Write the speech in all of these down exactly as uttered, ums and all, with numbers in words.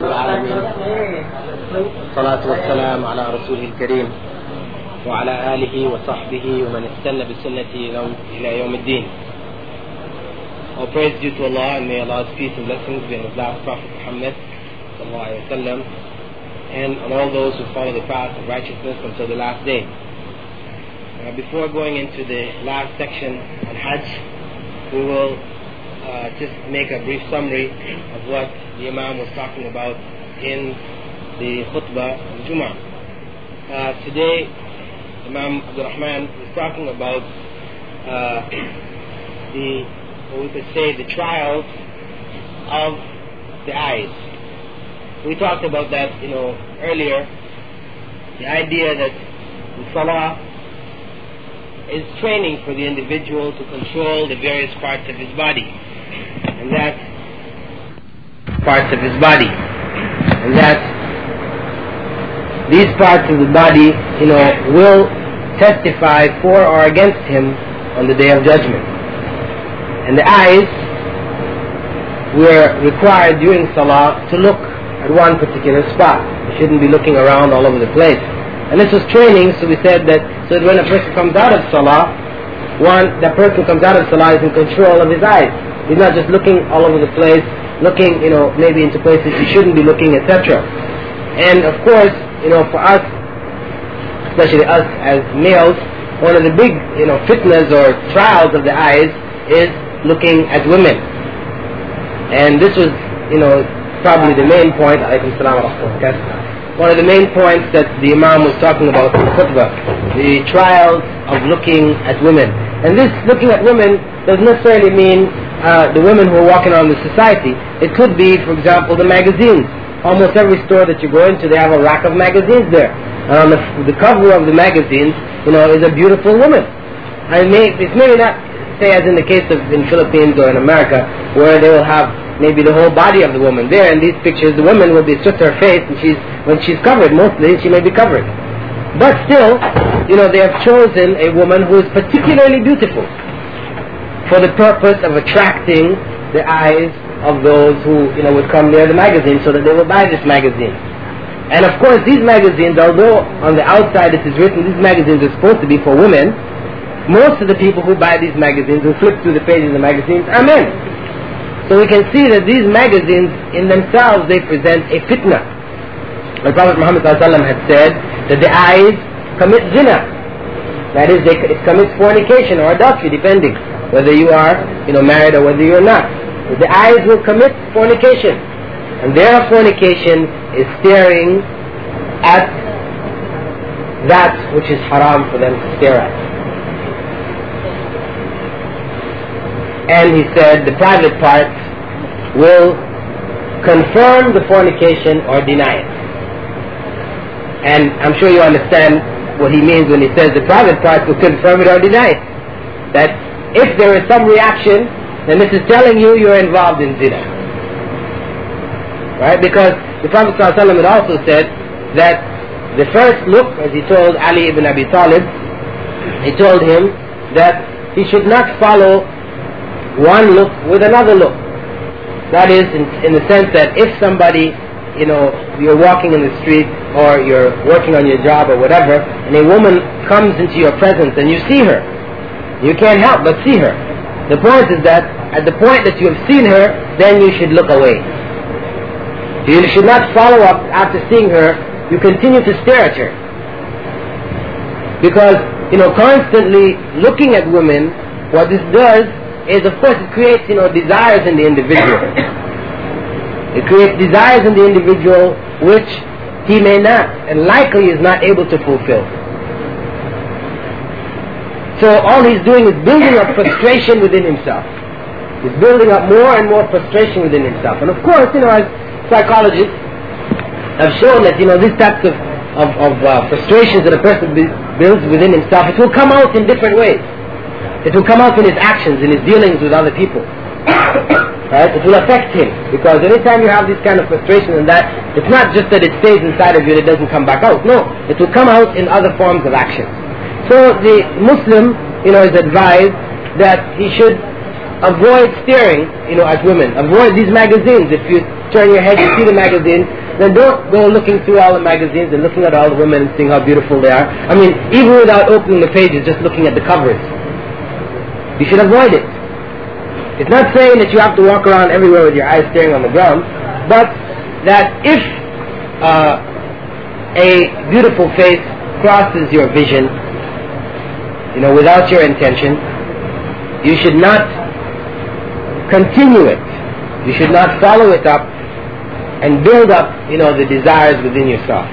العالمين والصلاة والسلام على رسوله الكريم وعلى آله وصحبه ومن استنى بسنته إلى يوم الدين. All praise due to Allah, and may Allah's peace and blessings be on His last Prophet Muhammad sallallahu alaihi wasallam, and on all those who follow the path of righteousness until the last day. Uh, before going into the last section on Hajj, we will uh, just make a brief summary of what the Imam was talking about in the khutbah of Jummah. Uh, today, Imam Abdul Rahman is talking about uh, the, what we could say, the trials of the eyes. We talked about that, you know, earlier. The idea that the Salah is training for the individual to control the various parts of his body, and that parts of his body, and that these parts of the body, you know, will testify for or against him on the Day of Judgment. And the eyes were required during Salah to look at one particular spot. You shouldn't be looking around all over the place. And this was training, so we said that so that when a person comes out of Salah, one, that person who comes out of Salah is in control of his eyes. He's not just looking all over the place, looking, you know, maybe into places he shouldn't be looking, et cetera. And of course, you know, for us, especially us as males, one of the big, you know, fitnas or trials of the eyes is looking at women. And this was, you know, probably the main point. Alaykum salam wa rahmatullah. One of the main points that the Imam was talking about in the khutbah, the trials of looking at women. And this looking at women doesn't necessarily mean uh, the women who are walking around the society. It could be, for example, the magazines. Almost every store that you go into, they have a rack of magazines there. And on the, the cover of the magazines, you know, is a beautiful woman. And may, it's maybe not, say as in the case of in Philippines or in America, where they will have maybe the whole body of the woman. There in these pictures, the woman will be just her face, and she's when she's covered, mostly she may be covered. But still, you know, they have chosen a woman who is particularly beautiful for the purpose of attracting the eyes of those who, you know, would come near the magazine, so that they will buy this magazine. And of course, these magazines, although on the outside it is written these magazines are supposed to be for women, most of the people who buy these magazines and flip through the pages of the magazines are men. So we can see that these magazines in themselves, they present a fitna. The Prophet Muhammad had said that the eyes commit zina. That is, they, it commits fornication or adultery, depending whether you are, you know, married or whether you are not. So the eyes will commit fornication, and their fornication is staring at that which is haram for them to stare at. And he said the private parts will confirm the fornication or deny it. And I'm sure you understand what he means when he says the private parts will confirm it or deny it. That if there is some reaction, then this is telling you you're involved in zina. Right? Because the Prophet ﷺ had also said that the first look, as he told Ali ibn Abi Talib, he told him that he should not follow one look with another look. That is, in, in the sense that if somebody, you know, you're walking in the street or you're working on your job or whatever, and a woman comes into your presence and you see her, you can't help but see her. The point is that at the point that you have seen her, then you should look away. You should not follow up after seeing her. You continue to stare at her. Because, you know, constantly looking at women, what this does is, of course, it creates, you know, desires in the individual. It creates desires in the individual which he may not, and likely is not able to fulfill. So all he's doing is building up frustration within himself. He's building up more and more frustration within himself. And of course, you know, as psychologists have shown that, you know, these types of, of, of uh, frustrations that a person builds within himself, it will come out in different ways. It will come out in his actions, in his dealings with other people. Right? It will affect him. Because anytime you have this kind of frustration and that, it's not just that it stays inside of you and it doesn't come back out. No, it will come out in other forms of action. So the Muslim, you know, is advised that he should avoid staring, you know, at women. Avoid these magazines. If you turn your head, you see the magazine, then don't go looking through all the magazines and looking at all the women and seeing how beautiful they are. I mean, even without opening the pages, just looking at the covers. You should avoid it. It's not saying that you have to walk around everywhere with your eyes staring on the ground, but that if uh, a beautiful face crosses your vision, you know, without your intention, you should not continue it. You should not follow it up and build up, you know, the desires within yourself.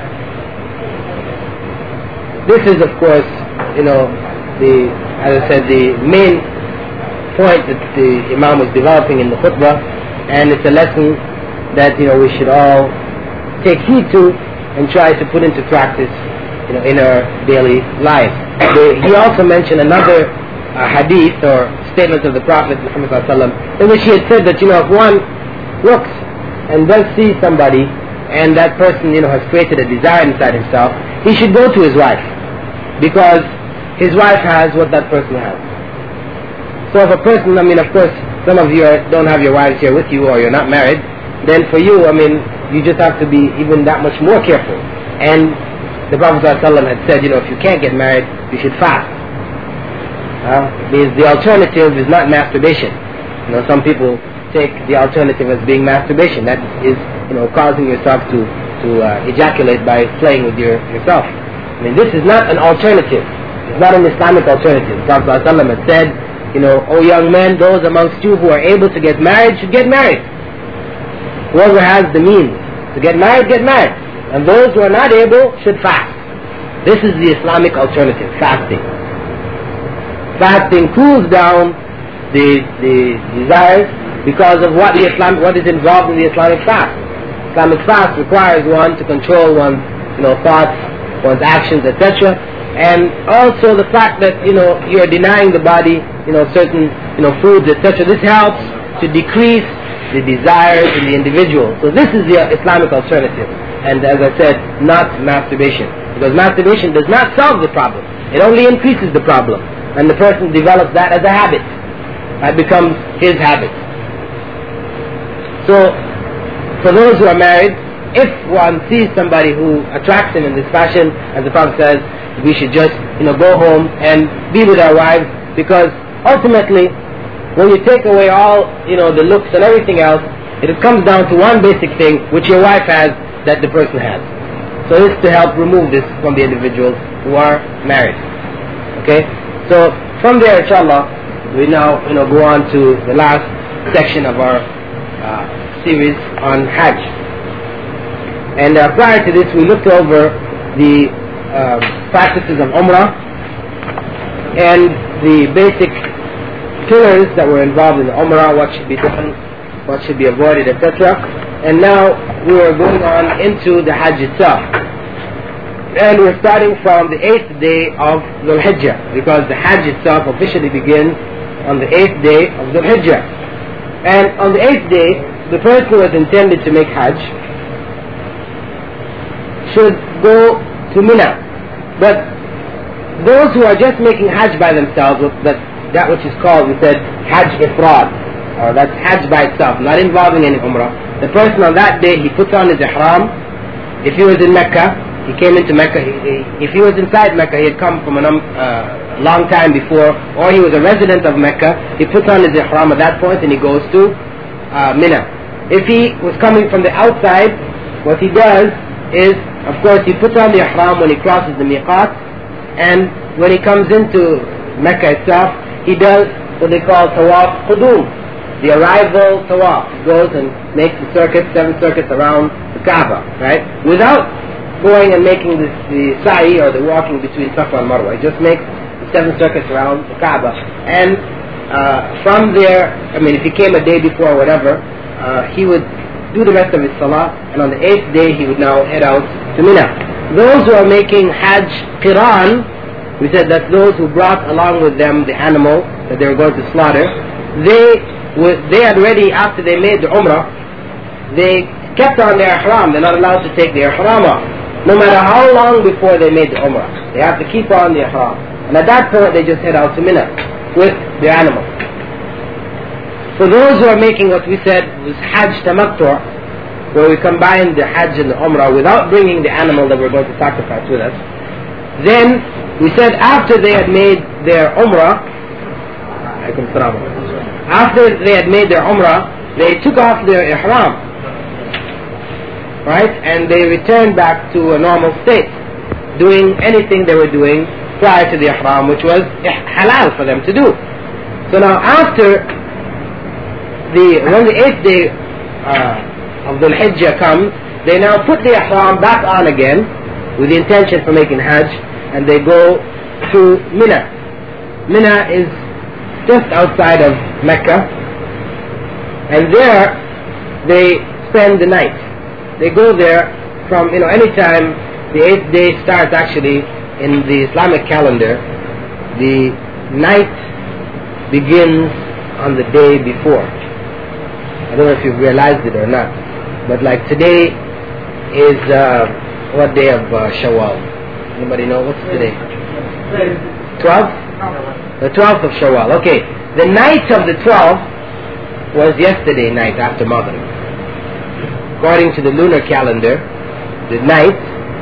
This is, of course, you know, the, as I said, the main point that the Imam was developing in the khutbah, and it's a lesson that, you know, we should all take heed to and try to put into practice, you know, in our daily lives. The, he also mentioned another uh, hadith or statement of the Prophet Muhammad sallallahu alaihi wasallam, in which he had said that, you know, if one looks and does see somebody and that person, you know, has created a desire inside himself, he should go to his wife, because his wife has what that person has. So if a person, I mean, of course, some of you are, don't have your wives here with you, or you're not married, then for you, I mean, you just have to be even that much more careful. And the Prophet ﷺ had said, you know, if you can't get married, you should fast. Uh, because the alternative is not masturbation. You know, some people take the alternative as being masturbation. That is, you know, causing yourself to, to uh, ejaculate by playing with your, yourself. I mean, this is not an alternative. It's not an Islamic alternative. The Prophet ﷺ had said, you know, O young men, those amongst you who are able to get married should get married. Whoever has the means to get married, get married. And those who are not able should fast. This is the Islamic alternative, fasting. Fasting cools down the, the desires because of what the Islam, what is involved in the Islamic fast. Islamic fast requires one to control one's, you know, thoughts, one's actions, et cetera. And also the fact that, you know, you're denying the body, you know, certain, you know, foods, et cetera. This helps to decrease the desires in the individual. So this is the Islamic alternative. And as I said, not masturbation. Because masturbation does not solve the problem. It only increases the problem. And the person develops that as a habit. That becomes his habit. So, for those who are married, if one sees somebody who attracts him in this fashion, as the Prophet says, we should just, you know, go home and be with our wives, because ultimately, when you take away all, you know, the looks and everything else, it comes down to one basic thing, which your wife has, that the person has. So this is to help remove this from the individuals who are married. Okay? So, from there, inshallah, we now, you know, go on to the last section of our uh, series on Hajj. And uh, prior to this, we looked over the uh, practices of Umrah and the basic pillars that were involved in the Umrah, what should be done, what should be avoided, et cetera. And now we are going on into the Hajj itself. And we're starting from the eighth day of Dhul Hijjah, because the Hajj itself officially begins on the eighth day of Dhul Hijjah. And on the eighth day, the person who has intended to make Hajj should go to Mina. But those who are just making Hajj by themselves, that, that which is called, we said, Hajj Ifrad, or that's Hajj by itself, not involving any Umrah. The person on that day, he puts on his Ihram. If he was in Mecca, he came into Mecca. He, he, if he was inside Mecca, he had come from a uh, long time before, or he was a resident of Mecca, he puts on his Ihram at that point and he goes to uh, Mina. If he was coming from the outside, what he does is, of course, he puts on the Ihram when he crosses the Miqat, and when he comes into Mecca itself, he does what they call Tawaf Qudum, the arrival Tawaf. He goes and makes the circuit, seven circuits around the Kaaba, right? Without going and making this, the sa'i, or the walking between Safa and Marwa. He just makes the seven circuits around the Kaaba. And uh, from there, I mean, if he came a day before or whatever, uh, he would do the rest of his salah, and on the eighth day he would now head out to Mina. Those who are making Hajj Qiran, we said that those who brought along with them the animal that they were going to slaughter, they would, they had already, after they made the Umrah, they kept on their Ihram. They're not allowed to take their Ihram off, no matter how long before they made the Umrah. They have to keep on the Ihram. And at that point they just head out to Mina with their animal. For those who are making what we said was Hajj Tamattu', where we combine the Hajj and the Umrah without bringing the animal that we're going to sacrifice with us. Then we said after they had made their Umrah, after they had made their Umrah, they took off their Ihram, right? And they returned back to a normal state, doing anything they were doing prior to the Ihram, which was halal for them to do. So now after the, when the eighth day uh, of Dhul Hijjah comes, they now put the Ihram back on again with the intention for making Hajj, and they go to Mina. Mina is just outside of Mecca, and there they spend the night. They go there from, you know, any time the eighth day starts actually in the Islamic calendar, the night begins on the day before. I don't know if you've realized it or not, but like today is uh, what day of uh, Shawwal? Anybody know? What's today? twelfth? The twelfth of Shawwal. Okay, the night of the twelfth was yesterday night after Maghrib. According to the lunar calendar, the night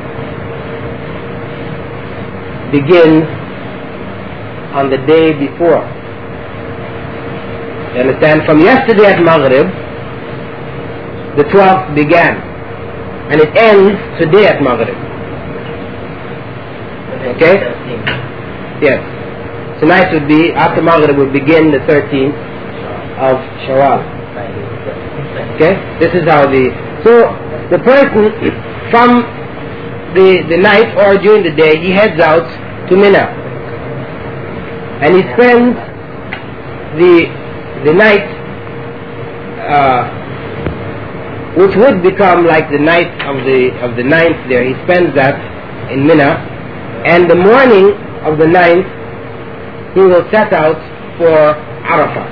begins on the day before. You understand? From yesterday at Maghrib, the twelfth began, and it ends today at Maghrib. Okay? Yes. Tonight would be, after Maghrib would begin the thirteenth of Shawwal. Okay? This is how the, so the person from the, the night or during the day, he heads out to Mina. And he spends the the night, uh, which would become like the night of the of the ninth there. He spends that in Mina, and the morning of the ninth he will set out for Arafah.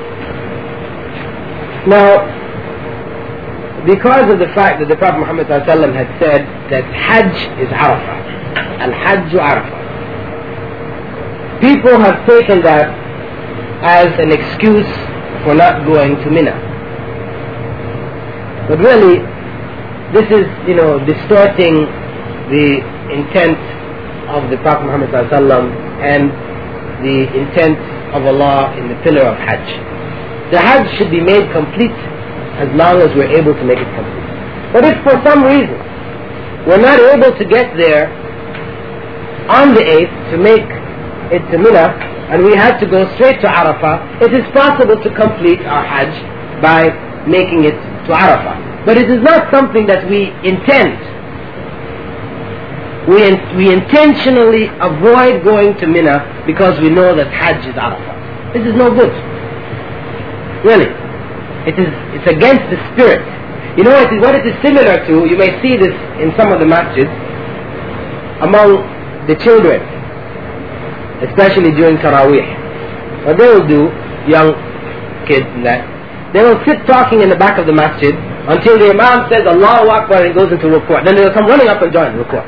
Now, because of the fact that the Prophet Muhammad ﷺ had said that Hajj is Arafah, Al-Hajj Arafah, people have taken that as an excuse for not going to Mina. But really, this is, you know, distorting the intent of the Prophet Muhammad ﷺ and the intent of Allah in the pillar of Hajj. The Hajj should be made complete as long as we're able to make it complete. But if for some reason we're not able to get there on the eighth to make it to Mina, and we have to go straight to Arafah, it is possible to complete our Hajj by making it to Arafah. But it is not something that we intend. We, in, we intentionally avoid going to Mina because we know that Hajj is Arafah. This is no good. Really. It is, it's against the spirit. You know it is, what it is similar to, you may see this in some of the masjids, among the children, especially during Taraweeh. What they will do, young kids and that, they will sit talking in the back of the masjid until the Imam says Allahu Akbar and goes into ruku'. Then they will come running up and join ruku'.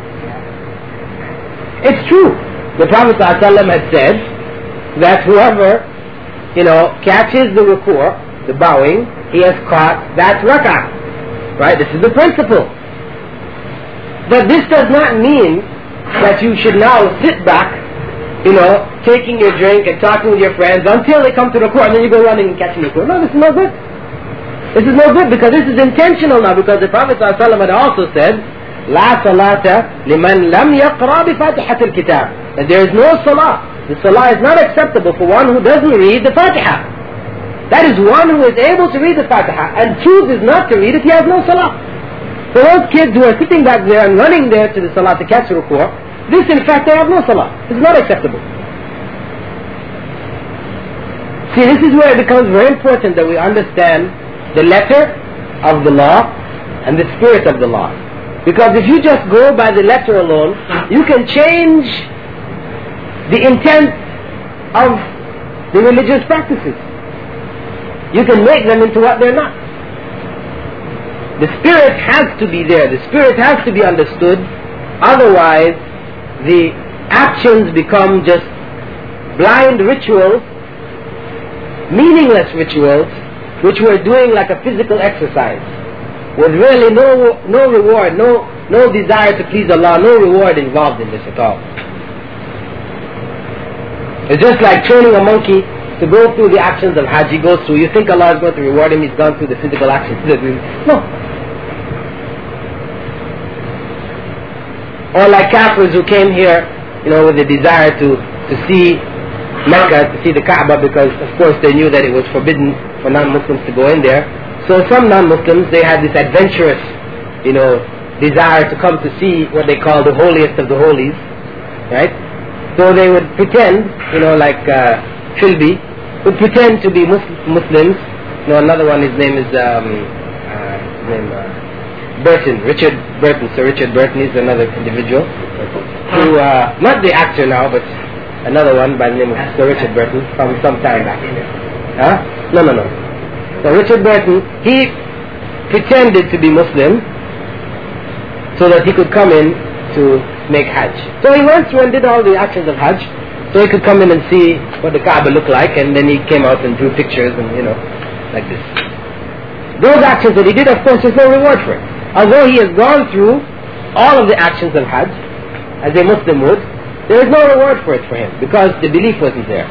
It's true. The Prophet ﷺ had said that whoever, you know, catches the ruku', the bowing, he has caught that rak'ah. Right? This is the principle. But this does not mean that you should now sit back, you know, taking your drink and talking with your friends until they come to the ruku' and then you go running and catching the ruku'. No, this is no good. This is no good because this is intentional now, because the Prophet ﷺ had also said, لا صلاة لمن لم يقرأ بفاتحة الكتاب, that there is no salah. The salah is not acceptable for one who doesn't read the Fatiha. That is one who is able to read the Fatiha and chooses not to read it, he has no salah. For those kids who are sitting back there and running there to the salah to catch the ruku', this in fact they have no salah. It's not acceptable. See, this is where it becomes very important that we understand the letter of the law and the spirit of the law. Because if you just go by the letter alone, you can change the intent of the religious practices. You can make them into what they're not. The spirit has to be there. The spirit has to be understood. Otherwise, the actions become just blind rituals, meaningless rituals, which we're doing like a physical exercise. with really no no reward, no no desire to please Allah, no reward involved in this at all. It's just like training a monkey to go through the actions of Hajj. He goes through. You think Allah is going to reward him? He's gone through the physical actions. No. Or like Kafirs who came here, you know, with the desire to to see Mecca, to see the Kaaba, because of course they knew that it was forbidden for non-Muslims to go in there. So some non-Muslims, they had this adventurous, you know, desire to come to see what they call the holiest of the holies, right? So they would pretend, you know, like uh, Philby, would pretend to be Mus- Muslims. You know, another one, his name is um, uh, his name, uh, Burton, Richard Burton. Sir Richard Burton is another individual who, uh, not the actor now, but another one by the name of Sir Richard Burton from some time back. Huh? No, no, no. So Richard Burton, he pretended to be Muslim so that he could come in to make Hajj. So he went through and did all the actions of Hajj, so he could come in and see what the Kaaba looked like, and then he came out and drew pictures and, you know, like this. Those actions that he did, of course, there's no reward for it. Although he has gone through all of the actions of Hajj, as a Muslim would, there is no reward for it for him, because the belief wasn't there.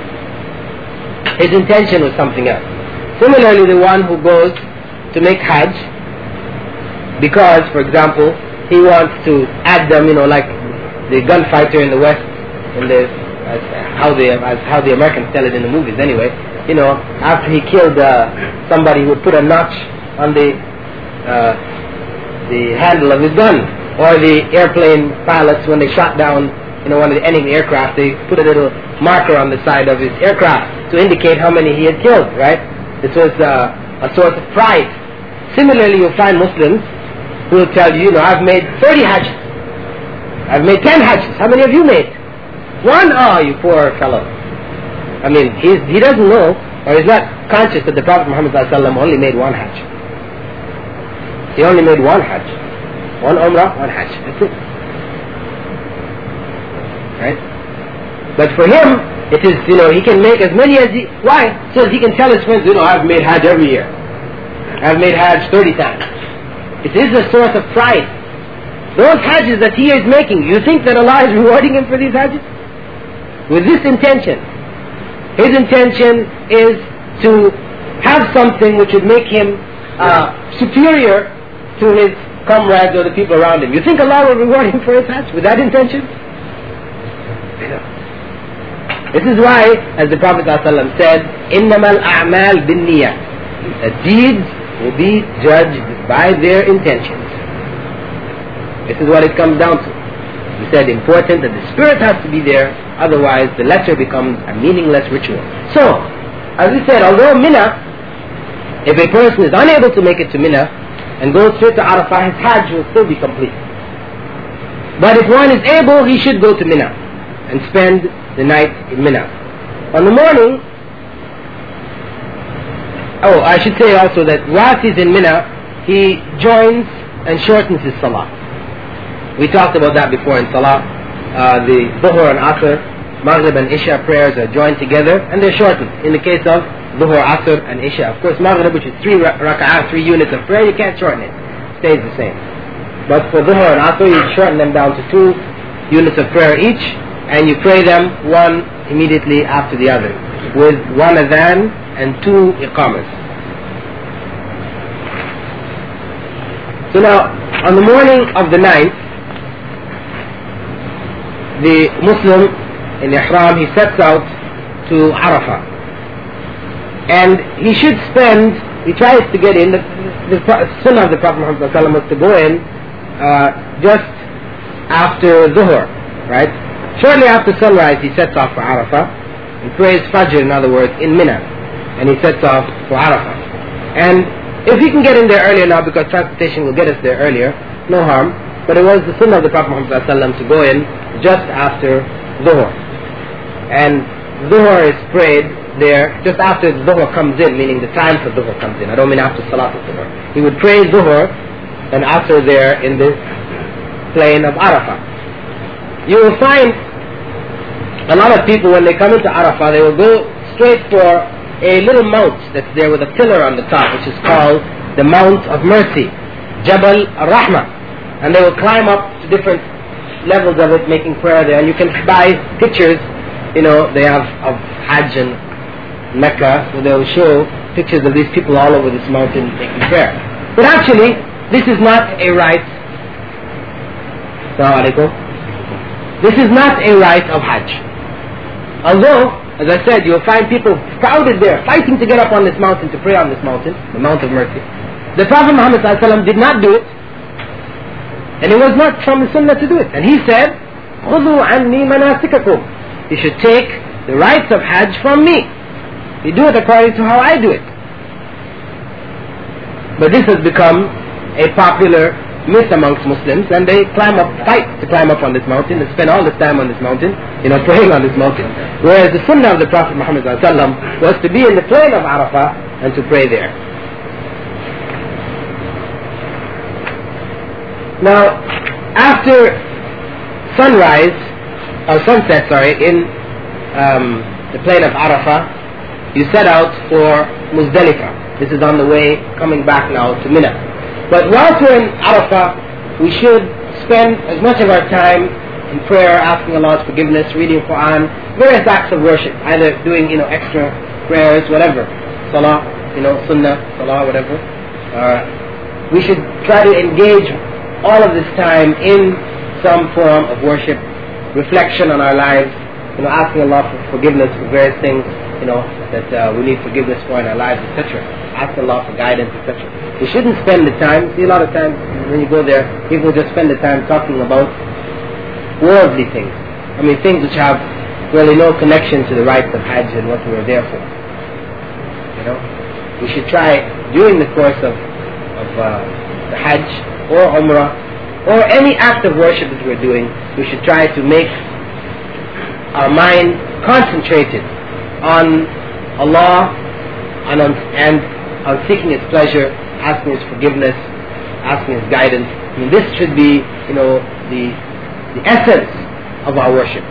His intention was something else. Similarly, the one who goes to make Hajj, because, for example, he wants to add them, you know, like the gunfighter in the West, in the, as how the as how the Americans tell it in the movies anyway, you know, after he killed uh, somebody, he would put a notch on the uh, the handle of his gun. Or the airplane pilots, when they shot down, you know, one of the enemy aircraft, they put a little marker on the side of his aircraft to indicate how many he had killed, right? This was uh, a source of pride. Similarly, you'll find Muslims who will tell you, you know, I've made thirty hajjs. I've made ten hajjs. How many have you made? One? Oh, you poor fellow. I mean, he's, he doesn't know, or he's not conscious that the Prophet Muhammad only made one hajj. He only made one hajj. One umrah, one hajj. That's it. Right? But for him, it is, you know, he can make as many as he... Why? So that he can tell his friends, you know, I've made hajj every year. I've made hajj thirty times. It is a source of pride. Those hajjs that he is making, you think that Allah is rewarding him for these hajjs? With this intention. His intention is to have something which would make him uh, superior to his comrades or the people around him. You think Allah will reward him for his hajj with that intention? This is why, as the Prophet ﷺ said, إِنَّمَا الْأَعْمَالِ بِالنِّيَّةِ, that deeds will be judged by their intentions. This is what it comes down to. He said, important that the spirit has to be there, otherwise the lesser becomes a meaningless ritual. So, as we said, although Mina, if a person is unable to make it to Mina and goes straight to Arafah, his hajj will still be complete. But if one is able, he should go to Mina and spend the night in Mina. On the morning, oh, I should say also that whilst he's in Mina, he joins and shortens his salah. We talked about that before in salah. Uh, the Dhuhr and Asr, Maghrib and Isha prayers are joined together and they're shortened. In the case of Dhuhr, Asr and Isha. Of course, Maghrib, which is three raka'ah, three units of prayer, you can't shorten it. It stays the same. But for Dhuhr and Asr, you shorten them down to two units of prayer each, and you pray them one immediately after the other, with one adhan and two iqamas. So now, on the morning of the ninth, the Muslim in Ihram, he sets out to Arafah. And he should spend, he tries to get in, the, the, the sunnah of the Prophet Muhammad was to go in uh, just after Dhuhr, right? Shortly after sunrise, he sets off for Arafah and prays Fajr, in other words, in Mina. And he sets off for Arafah. And if he can get in there earlier now, because transportation will get us there earlier, no harm. But it was the sunnah of the Prophet Muhammad to go in just after Dhuhr. And Dhuhr is prayed there just after Dhuhr comes in, meaning the time for Dhuhr comes in. I don't mean after Salat al-Dhuhr. He would pray Dhuhr and Asr there in the plain of Arafah. You will find a lot of people, when they come into Arafah, they will go straight for a little mount that's there with a pillar on the top, which is called the Mount of Mercy. Jabal Ar-Rahma, and they will climb up to different levels of it, making prayer there. And you can buy pictures, you know, they have of Hajj and Mecca, so they will show pictures of these people all over this mountain making prayer. But actually, this is not a rite. Assalamu alaikum. This is not a rite of Hajj. Although, as I said, you'll find people crowded there, fighting to get up on this mountain, to pray on this mountain, the Mount of Mercy. The Prophet Muhammad ﷺ did not do it, and it was not from the Sunnah to do it. And he said, خُذُوا عَنِّي مَنَاسِكَكُمْ. You should take the rites of Hajj from me. You do it according to how I do it. But this has become a popular myth amongst Muslims, and they climb up, fight to climb up on this mountain, and spend all this time on this mountain, you know, praying on this mountain. Whereas the Sunnah of the Prophet Muhammad ﷺ was to be in the plain of Arafah and to pray there. Now, after sunrise, or sunset, sorry, in um, the plain of Arafah, you set out for Muzdalifah. This is on the way coming back now to Mina. But whilst we're in Arafah, we should spend as much of our time in prayer, asking Allah's forgiveness, reading Quran, various acts of worship, either doing, you know, extra prayers, whatever, salah, you know, sunnah, salah, whatever. Uh, we should try to engage all of this time in some form of worship, reflection on our lives, you know, asking Allah for forgiveness for various things, you know, that uh, we need forgiveness for in our lives, et cetera. Ask Allah for guidance, et cetera. We shouldn't spend the time. See, a lot of times when you go there, people just spend the time talking about worldly things. I mean, things which have really no connection to the rites of Hajj and what we were there for. You know, we should try during the course of of uh, the Hajj or Umrah or any act of worship that we're doing, we should try to make our mind concentrated on Allah and on, and on seeking His pleasure, asking His forgiveness, asking His guidance. I mean, this should be, you know, the the essence of our worship.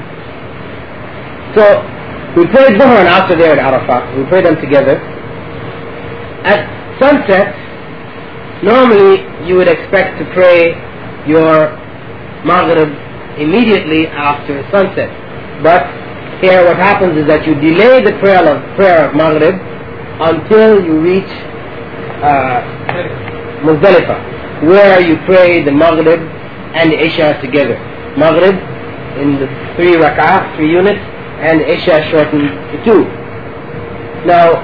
So we prayed Dhuhr and Asr there at Arafah. We prayed them together. At sunset, normally you would expect to pray your Maghrib immediately after sunset. But here what happens is that you delay the prayer of, prayer of Maghrib until you reach uh, Muzdalifah, where you pray the Maghrib and the Isha together. Maghrib in the three rak'ah, three units, and the Isha shortened to two. Now,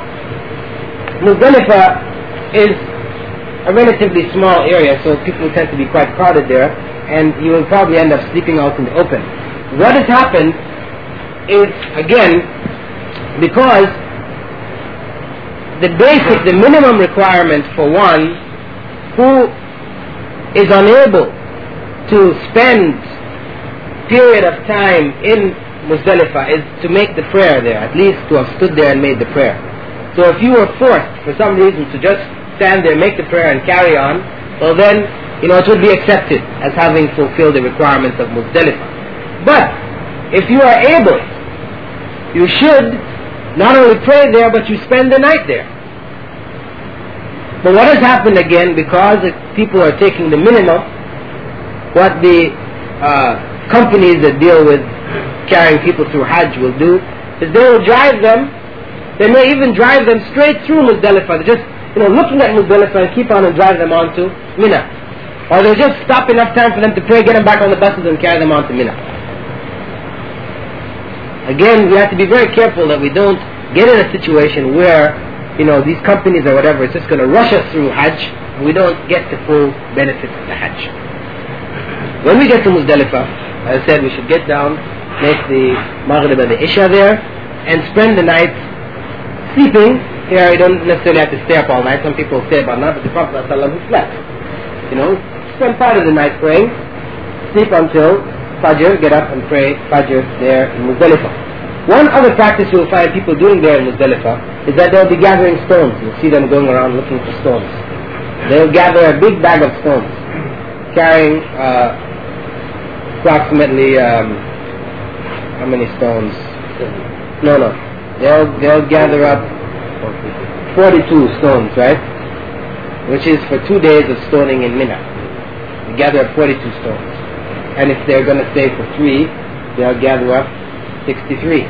Muzdalifah is a relatively small area, so people tend to be quite crowded there, and you will probably end up sleeping out in the open. What has happened is, again, because the basic, the minimum requirement for one who is unable to spend period of time in Muzdalifah is to make the prayer there, at least to have stood there and made the prayer. So if you were forced for some reason to just stand there, make the prayer and carry on, well then, you know, it would be accepted as having fulfilled the requirements of Muzdalifah. But if you are able, you should not only pray there, but you spend the night there. But what has happened again, because people are taking the minimum, what the uh, companies that deal with carrying people through Hajj will do is they will drive them, they may even drive them straight through Muzdalifah. They're just, you know, looking at Muzdalifah and keep on and drive them on to Mina. Or they'll just stop enough time for them to pray, get them back on the buses and carry them on to Mina. Again, we have to be very careful that we don't get in a situation where, you know, these companies or whatever is just going to rush us through Hajj and we don't get the full benefits of the Hajj. When we get to Muzdalifah, as I said, we should get down, make the Maghrib and the Isha there, and spend the night sleeping. Here, you don't necessarily have to stay up all night. Some people stay up all night, but the Prophet ﷺ slept. You know, spend part of the night praying, sleep until Fajr, get up and pray Fajr there in Muzdalifah. One other practice you'll find people doing there in Muzdalifah is that they'll be gathering stones. You'll see them going around looking for stones. They'll gather a big bag of stones, carrying uh, approximately um, how many stones? No, no. They'll they'll gather up forty-two stones, right? which is for two days of stoning in Mina. They gather up forty-two stones. And if they're going to stay for three, they'll gather up sixty-three.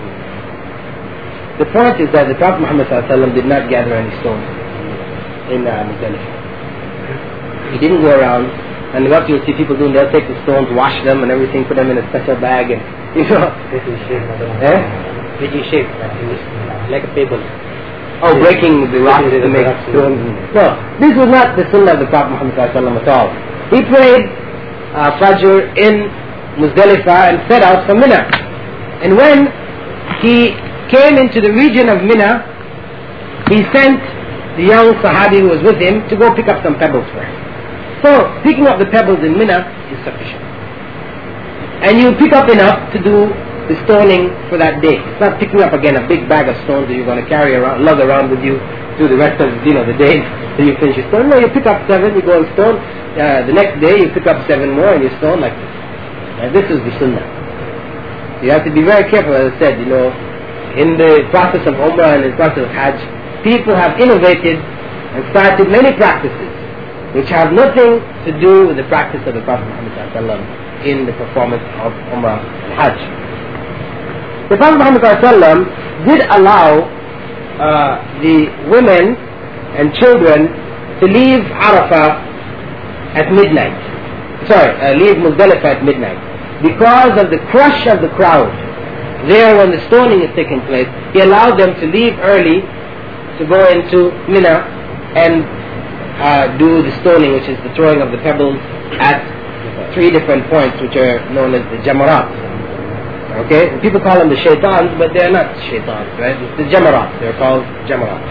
The point is that the Prophet Muhammad ﷺ did not gather any stones in uh, Muzdalifah. He didn't go around, and what you'll see people doing, they'll take the stones, wash them and everything, put them in a special bag, and you know. Eh? Making shape, like a table. Oh, breaking the rocks to make stones. No, this was not the sunnah of the Prophet Muhammad ﷺ at all. He prayed uh, Fajr in Muzdalifah and set out for Mina. And when he came into the region of Mina, he sent the young Sahabi who was with him to go pick up some pebbles for him. So, picking up the pebbles in Mina is sufficient. And you pick up enough to do the stoning for that day. It's not picking up again a big bag of stones that you're going to carry around, lug around with you through the rest of you know the day till you finish your stone. No, you pick up seven, you go and stone. Uh, the next day you pick up seven more and you stone like this. And this is the sunnah. You have to be very careful, as I said, you know, in the process of Umrah and in the process of Hajj, people have innovated and started many practices which have nothing to do with the practice of the Prophet Muhammad ﷺ in the performance of Umrah and Hajj. The Prophet Muhammad ﷺ did allow uh, the women and children to leave Arafah at midnight. Sorry, uh, leave Muzdalifah at midnight. Because of the crush of the crowd there when the stoning is taking place, he allowed them to leave early to go into Mina and uh, do the stoning, which is the throwing of the pebbles at three different points, which are known as the Jamarat. Okay? People call them the shaitans, but they're not shaitans, right? It's the Jamarat. They're called Jamarat.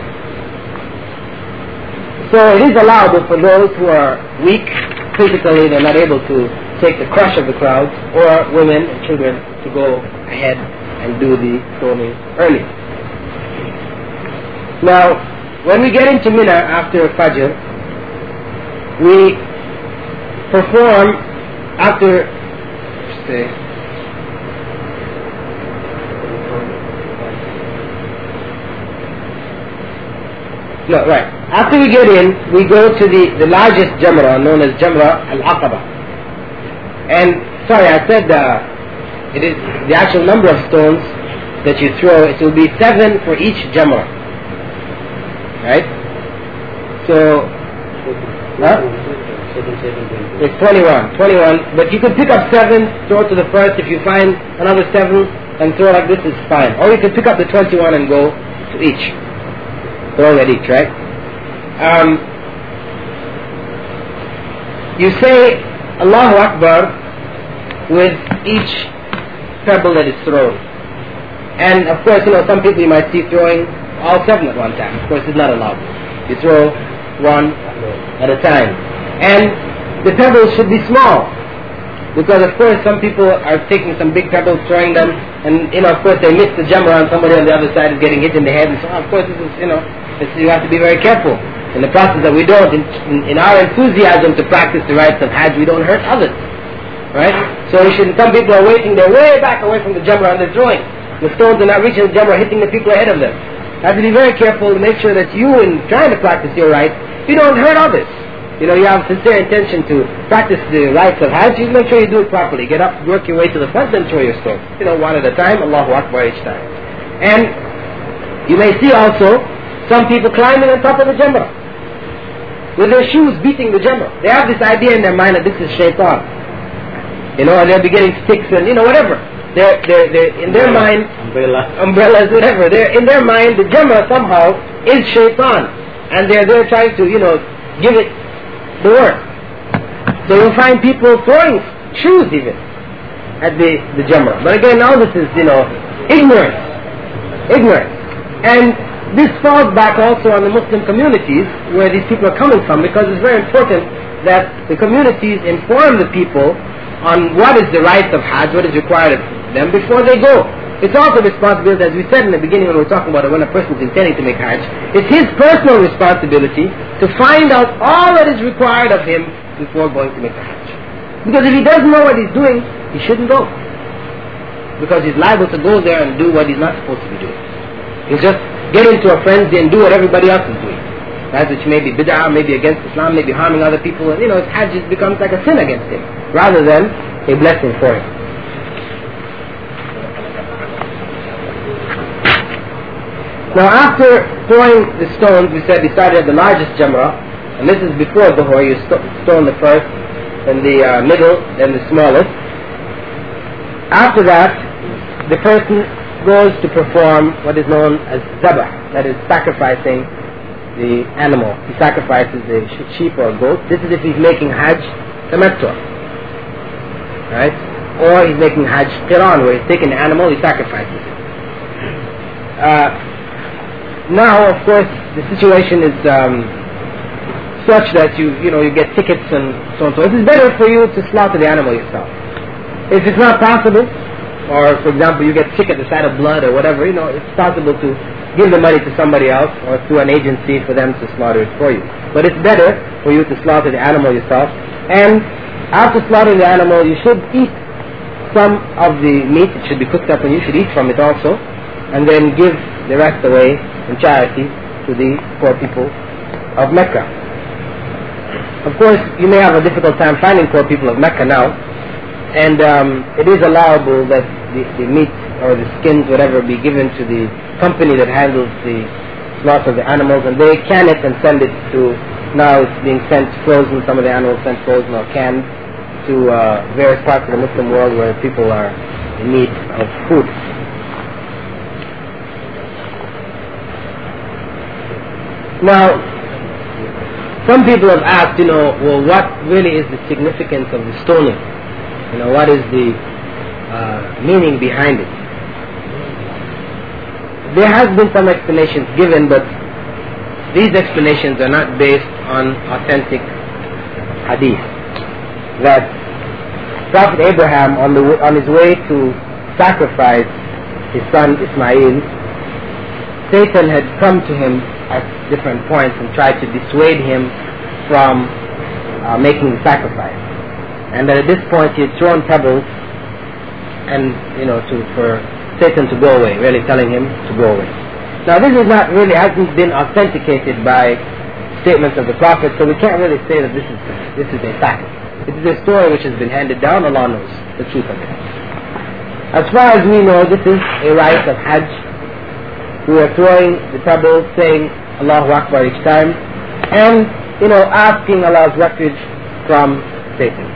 So it is allowable for those who are weak physically, they're not able to take the crush of the crowds, or women and children to go ahead and do the stoning early. Now, when we get into Mina after Fajr, we perform after, say, no, right. After we get in, we go to the, the largest Jamra, known as Jamra al-Aqaba. And, sorry, I said uh, it is the actual number of stones that you throw, it will be seven for each Jamra. Right? So, huh? It's twenty-one. twenty-one. But you could pick up seven, throw it to the first. If you find another seven and throw like this, it's fine. Or you could pick up the twenty-one and go to each. Throw at each, right? Um, you say Allahu Akbar with each pebble that is thrown. And of course, you know, some people you might see throwing all seven at one time. Of course, it's not allowed. You throw one at a time. And the pebbles should be small. Because of course, some people are taking some big pebbles, throwing them, and you know, of course, they miss the Jamra and somebody on the other side is getting hit in the head. And so, of course, this is, you know, it's, you have to be very careful. In the process that we don't, in, in, in our enthusiasm to practice the rites of Hajj, we don't hurt others. Right? So you shouldn't, some people are waiting, they're way back away from the Jamra and they're throwing. The stones are not reaching the Jamra, hitting the people ahead of them. You have to be very careful to make sure that you, in trying to practice your rites, you don't hurt others. You know, you have sincere intention to practice the rites of Hajj, you make sure you do it properly. Get up, work your way to the front, then throw your stone. You know, one at a time, Allahu Akbar each time. And you may see also some people climbing on top of the Jamra with their shoes beating the Jamra. They have this idea in their mind that this is shaitan. You know, and they'll be getting sticks and, you know, whatever. They're, they're, they're in their mind, Umbrella. umbrellas, whatever. They're in their mind, the Jamra somehow is shaitan. And they're, they're trying to, you know, give it the work. So you'll find people throwing shoes even at the, the Jamra. But again, now this is, you know, ignorance. Ignorance. And this falls back also on the Muslim communities where these people are coming from, because it's very important that the communities inform the people on what is the rites of Hajj, what is required of them before they go. It's also responsibility, as we said in the beginning when we were talking about it, when a person is intending to make Hajj, it's his personal responsibility to find out all that is required of him before going to make the Hajj. Because if he doesn't know what he's doing, he shouldn't go. Because he's liable to go there and do what he's not supposed to be doing. He's just get into a frenzy and do what everybody else is doing. that which may be bid'ah, may be against Islam, may be harming other people, and you know, his hajj just becomes like a sin against him, rather than a blessing for him. Now after throwing the stones, we said we started at the largest jamrah, and this is before Dhuhr. You st- stone the first, then the uh, middle, then the smallest. After that, the person goes to perform what is known as zabah, that is sacrificing the animal. He sacrifices a sheep or a goat. This is if he's making hajj tamattu, right? Or he's making hajj qiran, where he's taking the animal, he sacrifices it. Uh, now, of course, the situation is um, such that you, you know, you get tickets and so on. So it is better for you to slaughter the animal yourself. If it's not possible, or for example, you get sick at the sight of blood or whatever, you know, it's possible to give the money to somebody else or to an agency for them to slaughter it for you. But it's better for you to slaughter the animal yourself. And after slaughtering the animal, you should eat some of the meat. It should be cooked up, and you should eat from it also, and then give the rest away in charity to the poor people of Mecca. Of course, you may have a difficult time finding poor people of Mecca now, and um, it is allowable that the, the meat or the skins, whatever, be given to the company that handles the slaughter of the animals, and they can it and send it to, now it's being sent frozen, some of the animals sent frozen or canned to uh, various parts of the Muslim world where people are in need of food. Now, some people have asked, you know, well, what really is the significance of the stoning? You know, what is the uh, meaning behind it? There has been some explanations given, but these explanations are not based on authentic hadith. That Prophet Abraham, on the on his way to sacrifice his son Ismail, Satan had come to him at different points and tried to dissuade him from uh, making the sacrifice. And that at this point he had thrown pebbles, and you know, to for Satan to go away, really telling him to go away. Now this is not really hasn't been authenticated by statements of the Prophet, so we can't really say that this is this is a fact. It is a story which has been handed down. Allah knows the truth of it. As far as we know, this is a rite of Hajj. We are throwing the pebbles, saying Allahu Akbar each time, and you know, asking Allah's refuge from Satan.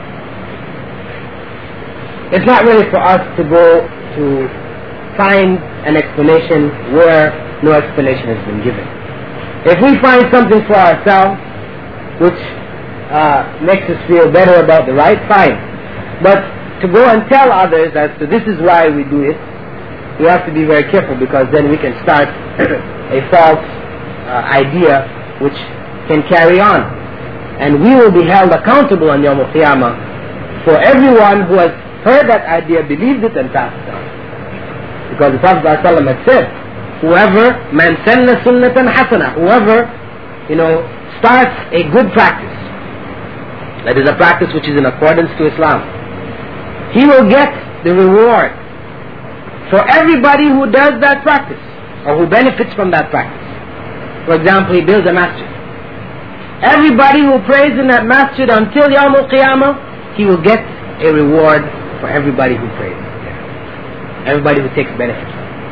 It's not really for us to go to find an explanation where no explanation has been given. If we find something for ourselves which uh, makes us feel better about the right, fine. But to go and tell others as to this is why we do it, we have to be very careful, because then we can start a false uh, idea which can carry on. And we will be held accountable on Yawm al-Qiyamah for everyone who has heard that idea, believed it, and passed it on. Because the Prophet ﷺ had said, whoever man sanna sunnatan hasana, whoever, you know, starts a good practice, that is a practice which is in accordance to Islam, he will get the reward for everybody who does that practice, or who benefits from that practice. For example, he builds a masjid. Everybody who prays in that masjid until Yawm al-Qiyamah, he will get a reward for everybody who prays there. Everybody who takes benefit from it.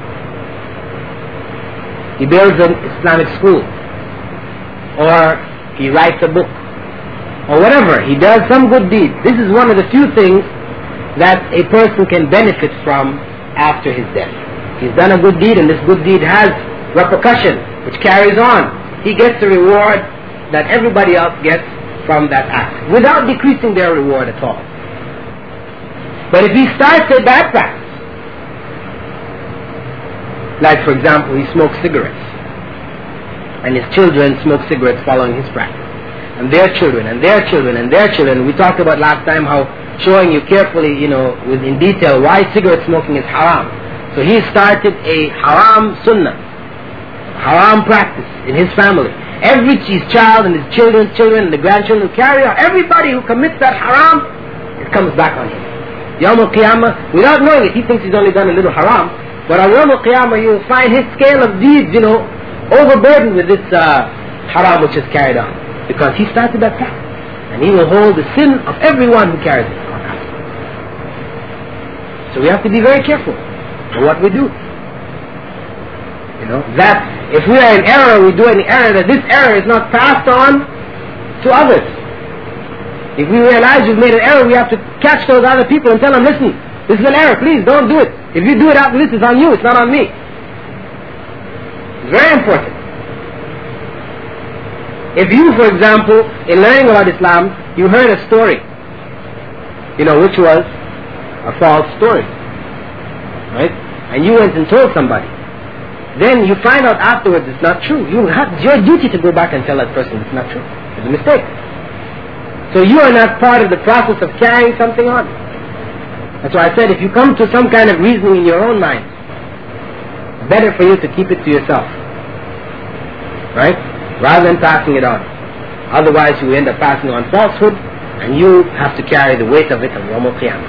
He builds an Islamic school, or he writes a book, or whatever. He does some good deed. This is one of the few things that a person can benefit from after his death. He's done a good deed, and this good deed has repercussion which carries on. He gets the reward that everybody else gets from that act, without decreasing their reward at all. But if he starts a bad practice, like for example, he smokes cigarettes, and his children smoke cigarettes following his practice, and their children, and their children, and their children. We talked about last time how showing you carefully, you know, with in detail why cigarette smoking is haram. So he started a haram sunnah, haram practice in his family. Every his child and his children's children and the grandchildren who carry on, everybody who commits that haram, it comes back on him. Yawm al-Qiyamah, without knowing it, he thinks he's only done a little haram, but on Yawm al-Qiyamah you will find his scale of deeds, you know, overburdened with this uh, haram which is carried on, because he started that path, and he will hold the sin of everyone who carries it on us. So we have to be very careful of what we do. You know, that if we are in error, we do any error, that this error is not passed on to others. If we realize we've made an error, we have to catch those other people and tell them, listen, this is an error, please don't do it. If you do it after this, it's on you, it's not on me. It's very important. If you, for example, in learning about Islam, you heard a story, you know, which was a false story, right? And you went and told somebody. Then you find out afterwards it's not true. You have, it's your duty to go back and tell that person it's not true. It's a mistake. So you are not part of the process of carrying something on. That's why I said if you come to some kind of reasoning in your own mind, better for you to keep it to yourself, right? Rather than passing it on. Otherwise you end up passing on falsehood, and you have to carry the weight of it on Yawm al-Qiyamah.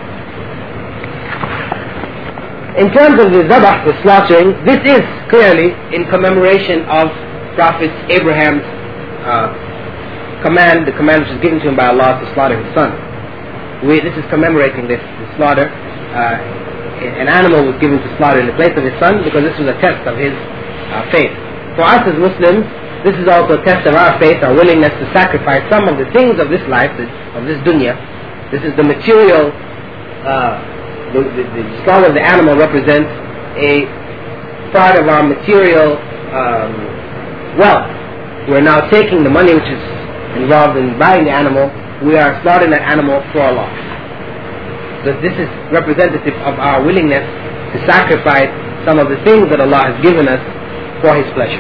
In terms of the zabah, the slaughtering, this is clearly in commemoration of Prophet Abraham's uh, command, the command which was given to him by Allah to slaughter his son. We, this is commemorating this, the slaughter. Uh, an animal was given to slaughter in the place of his son because this was a test of his uh, faith. For us as Muslims, this is also a test of our faith, our willingness to sacrifice some of the things of this life, this, of this dunya. This is the material, uh, the, the, the slaughter of the animal represents a part of our material um, wealth. We're now taking the money which is involved in buying the animal, we are slaughtering that animal for Allah. So this is representative of our willingness to sacrifice some of the things that Allah has given us for His pleasure.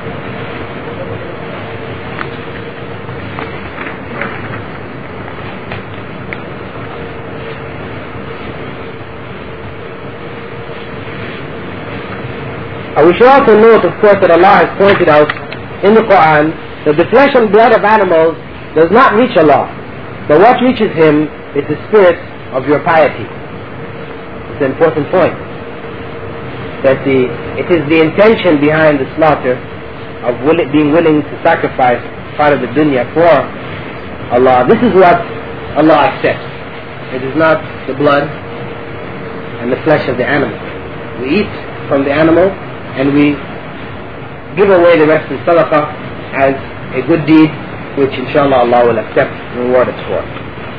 Uh, we should also note, of course, that Allah has pointed out in the Quran that the flesh and blood of animals does not reach Allah, but what reaches Him is the spirit of your piety. It's an important point. That the it is the intention behind the slaughter of will, being willing to sacrifice part of the dunya for Allah. This is what Allah accepts. It is not the blood and the flesh of the animal. We eat from the animal and we give away the rest in sadaqah as a good deed, which inshallah Allah will accept and reward us for.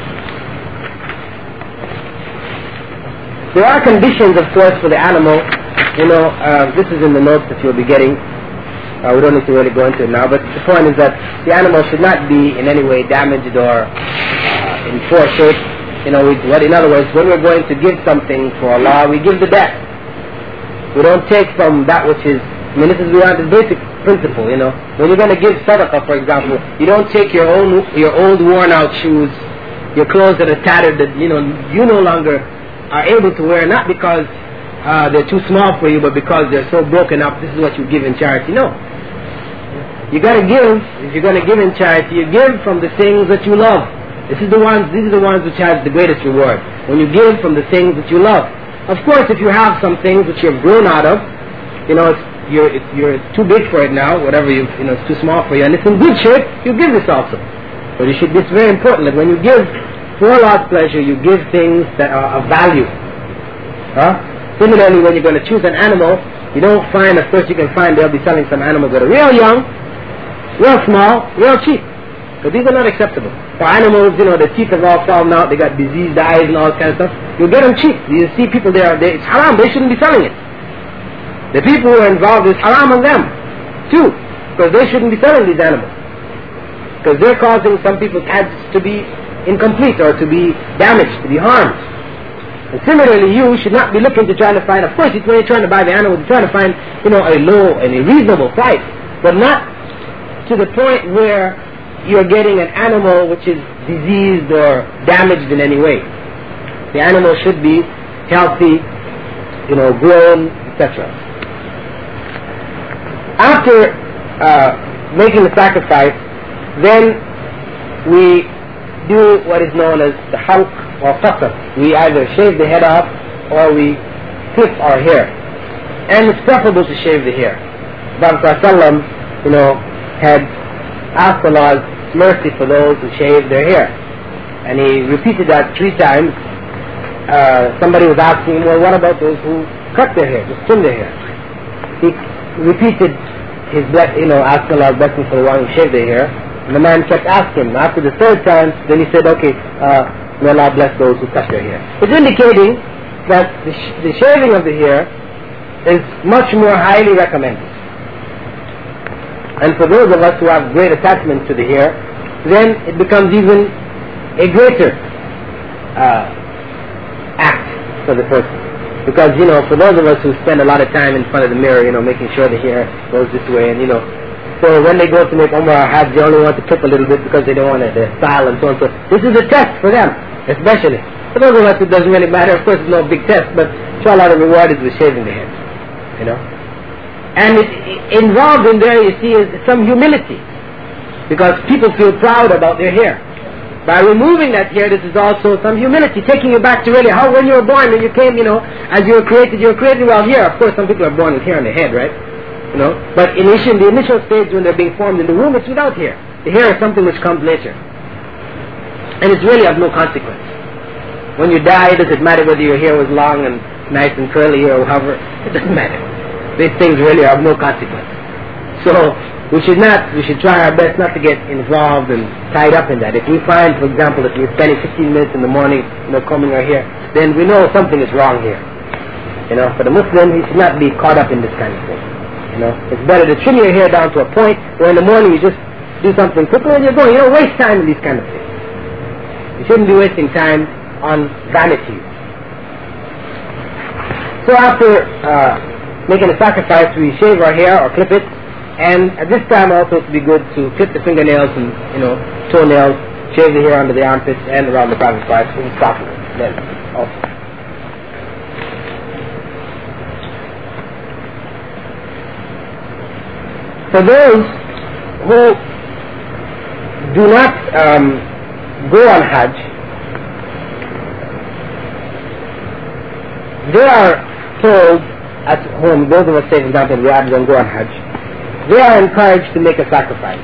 There are conditions, of course, for the animal. You know, uh, this is in the notes that you'll be getting. Uh, we don't need to really go into it now, but the point is that the animal should not be in any way damaged or uh, in poor shape. You know, we, what, in other words, when we're going to give something for Allah, we give the best. We don't take from that which is, I mean, this is beyond the basic principle, you know. When you're going to give sadaqah, for example, you don't take your own, your old worn out shoes, your clothes that are tattered, that, you know, you no longer are able to wear, not because uh, they're too small for you, but because they're so broken up. This is what you give in charity. No. You got to give, if you're going to give in charity, you give from the things that you love. This is the ones, these are the ones which have the greatest reward. When you give from the things that you love. Of course, if you have some things which you've grown out of, you know, it's, you're, it's, you're too big for it now, whatever, you, you know, it's too small for you, and it's in good shape, you give this also. But it should be, it's very important that when you give for Allah's pleasure, you give things that are of value. Huh? Similarly, when you're going to choose an animal, you don't find, of course you can find, they'll be selling some animals that are real young, real small, real cheap. So these are not acceptable. For animals, you know, the teeth have all fallen out, they got diseased eyes and all that kind of stuff. You get them cheap. You see people there, they, it's haram, they shouldn't be selling it. The people who are involved, it's haram on them, too. Because they shouldn't be selling these animals. Because they're causing some people's heads to be incomplete or to be damaged, to be harmed. And similarly, you should not be looking to try to find, of course, when you're trying to buy the animal, you're trying to find, you know, a low and a reasonable price. But not to the point where you're getting an animal which is diseased or damaged in any way. The animal should be healthy, you know, grown, et cetera. After uh, making the sacrifice, then we do what is known as the halq or qasr. We either shave the head off or we clip our hair. And it's preferable to shave the hair. Prophet ﷺ, you know, had asked Allah's mercy for those who shave their hair. And he repeated that three times. Uh, somebody was asking him, well, what about those who cut their hair, just trim their hair? He repeated his bless, you know, asking Allah's blessing for the one who shaved their hair. And the man kept asking him. After the third time, then he said, okay, uh, may Allah bless those who cut their hair. It's indicating that the, sh the shaving of the hair is much more highly recommended. And for those of us who have great attachment to the hair, then it becomes even a greater uh, act for the person. Because, you know, for those of us who spend a lot of time in front of the mirror, you know, making sure the hair goes this way, and, you know, so when they go to make Umrah or Hajj, they only want to clip a little bit because they don't want it, their style and so on. So this is a test for them, especially. For those of us, it doesn't really matter. Of course, it's no big test, but inshallah, the reward is with shaving the head, you know. And it, it, involved in there, you see, is some humility, because people feel proud about their hair. By removing that hair, this is also some humility, taking you back to really how when you were born, when you came, you know, as you were created, you were created well here. Of course, some people are born with hair on their head, right? You know, but initially, the initial stage when they're being formed in the womb, it's without hair. The hair is something which comes later, and it's really of no consequence. When you die, does it matter whether your hair was long and nice and curly or however? It doesn't matter. These things really are of no consequence. So we should not, we should try our best not to get involved and tied up in that. If we find, for example, that we're spending fifteen minutes in the morning, you know, combing our hair, then we know something is wrong here. You know, for the Muslim, he should not be caught up in this kind of thing. You know, it's better to trim your hair down to a point where in the morning you just do something quickly and you're going. You don't waste time in these kind of things. You shouldn't be wasting time on vanity. So after uh, making a sacrifice, we shave our hair or clip it, and at this time also it would be good to clip the fingernails and, you know, toenails, shave the hair under the armpits and around the private parts and soften it then also. For those who do not um, go on Hajj, they are told at home, those of us say, for example, we don't go on Hajj, they are encouraged to make a sacrifice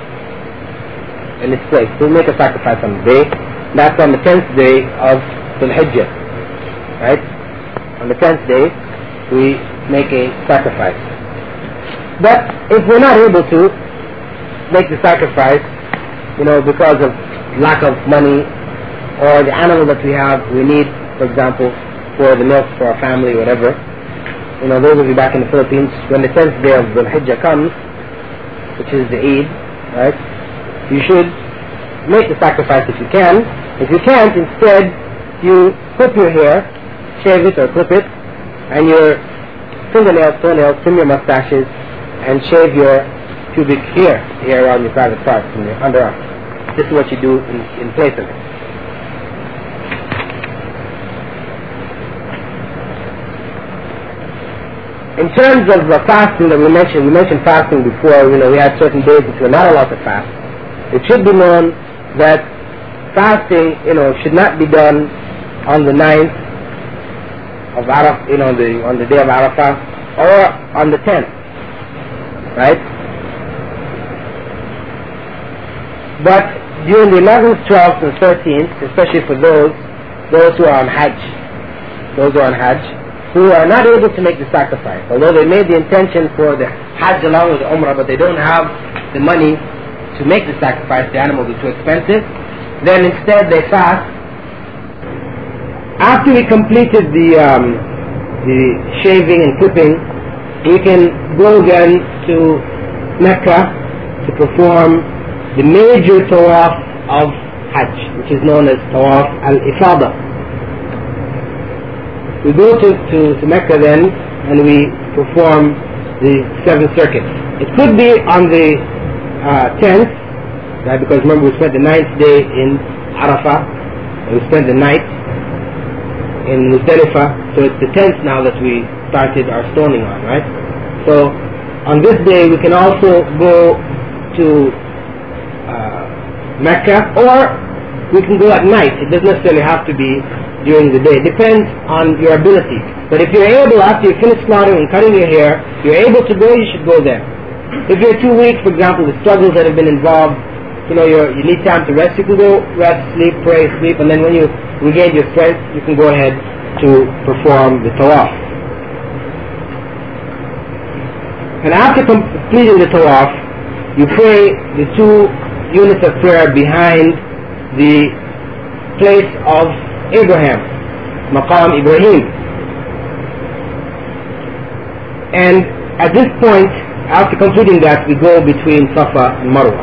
in this place. They make a sacrifice on the day. That's on the tenth day of Dhul Hijjah, right? On the tenth day, we make a sacrifice. But if we're not able to make the sacrifice, you know, because of lack of money or the animal that we have, we need, for example, for the milk for our family, whatever. You know, those of you back in the Philippines, when the tenth day of Dhul Hijjah comes, which is the Eid, right, you should make the sacrifice if you can. If you can't, instead, you clip your hair, shave it or clip it, and your fingernails, toenails, trim your mustaches, and shave your pubic hair, hair around your private parts and your underarm. This is what you do in, in place of it. In terms of the fasting that we mentioned, we mentioned fasting before. You know, we had certain days which were not allowed to fast. It should be known that fasting, you know, should not be done on the ninth of Arafah, you know, the, on the day of Arafah, or on the tenth. Right? But during the eleventh, twelfth, and thirteenth, especially for those those who are on Hajj, those who are on Hajj, who are not able to make the sacrifice, although they made the intention for the Hajj along with the Umrah, but they don't have the money to make the sacrifice, the animals are too expensive, then instead they fast. After we completed the, um, the shaving and clipping, we can go again to Mecca to perform the major tawaf of Hajj, which is known as Tawaf al-Ifada. We go to, to, to Mecca then, and we perform the seven circuits. It could be on the uh, tenth, right, because remember we spent the ninth day in Arafah, and we spent the night in Muzdalifah, so it's the tenth now that we started our stoning on, right? So on this day we can also go to uh, Mecca, or we can go at night. It doesn't necessarily have to be during the day. It depends on your ability. But if you're able, after you finish slaughtering and cutting your hair, you're able to go, you should go there. If you're too weak, for example, the struggles that have been involved, you know, you're, you need time to rest, you can go rest, sleep, pray, sleep, and then when you regain your strength, you can go ahead to perform the tawaf. And after completing the tawaf, you pray the two units of prayer behind the place of Abraham, Maqam Ibrahim. And at this point, after completing that, we go between Safa and Marwa.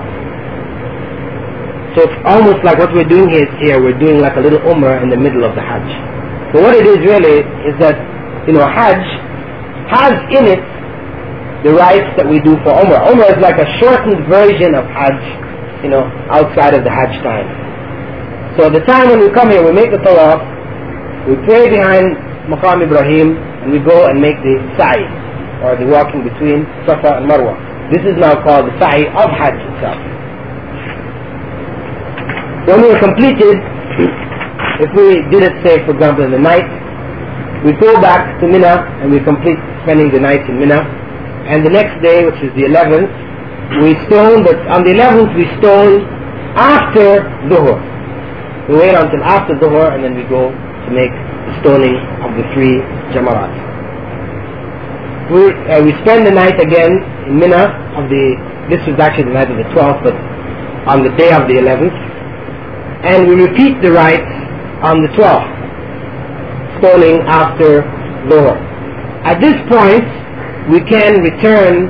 So it's almost like what we're doing here, we're doing like a little Umrah in the middle of the Hajj. So what it is really is that, you know, Hajj has in it the rites that we do for Umrah. Umrah is like a shortened version of Hajj, you know, outside of the Hajj time. So the time when we come here, we make the tawaf, we pray behind Maqam Ibrahim, and we go and make the sa'i, or the walking between Safa and Marwa. This is now called the sa'i of Hajj itself. When we are completed, if we did it, say, for example, in the night, we go back to Mina and we complete spending the night in Mina. And the next day, which is the eleventh, we stone, but on the eleventh we stone after Dhuhr. We wait until after Dhuhr and then we go to make the stoning of the three Jamarat. We, uh, we spend the night again in Mina of the, this was actually the night of the twelfth, but on the day of the eleventh. And we repeat the rites on the twelfth, stoning after Dhuhr. At this point, we can return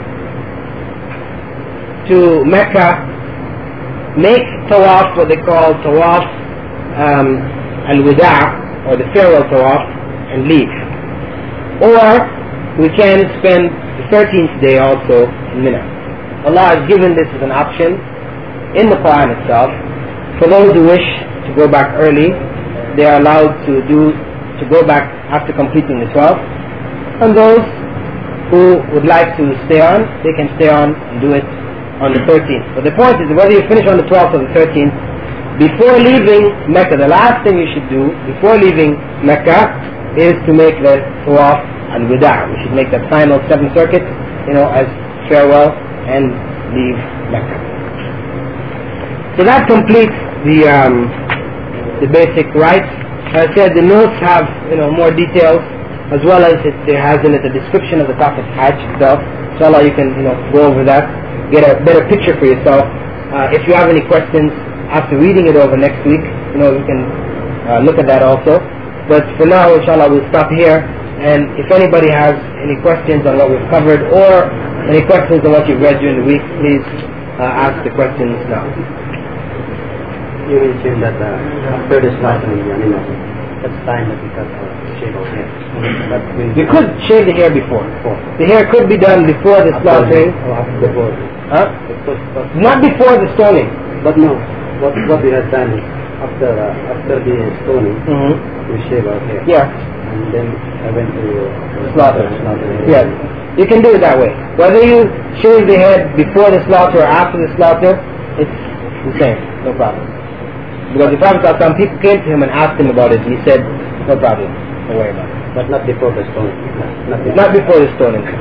to Mecca, make tawaf, what they call tawaf um, al-wida', or the farewell tawaf, and leave. Or we can spend the thirteenth day also in Mina. Allah has given this as an option in the Quran itself. For those who wish to go back early, they are allowed to do to go back after completing the twelfth. And those who would like to stay on, they can stay on and do it on the thirteenth. But the point is, whether you finish on the twelfth or the thirteenth, before leaving Mecca, the last thing you should do before leaving Mecca is to make the tawaf al-wida'. We should make that final seven circuit, you know, as farewell and leave Mecca. So that completes the um, the basic rites. As I said, the notes have, you know, more details, as well as it, it has in it a description of the Prophet's Hajj itself. Inshallah, you can, you know, go over that, get a better picture for yourself. Uh, if you have any questions after reading it over next week, you know, you can uh, look at that also. But for now, inshallah, we'll stop here. And if anybody has any questions on what we've covered, or any questions on what you've read during the week, please uh, ask the questions now. You mentioned that uh, after the slaughter in Yamina, that's time that we cut our shave our hair. But when You could shave the hair before. before, The hair could be done before the slaughtering. or after the board. Huh? It was, was, Not before the stoning. but no, what what we have done is after uh, after the stoning, Mm-hmm. we shave our hair. Yeah. And then I went to uh, Slaughter. slaughter. Yes. You can do it that way. Whether you shave the head before the slaughter or after the slaughter, it's the same. No problem. Because the Prophet, some people came to him and asked him about it, and he said, no problem, don't worry about it. But not before the stoning. Not, not before. Not before the stoning. When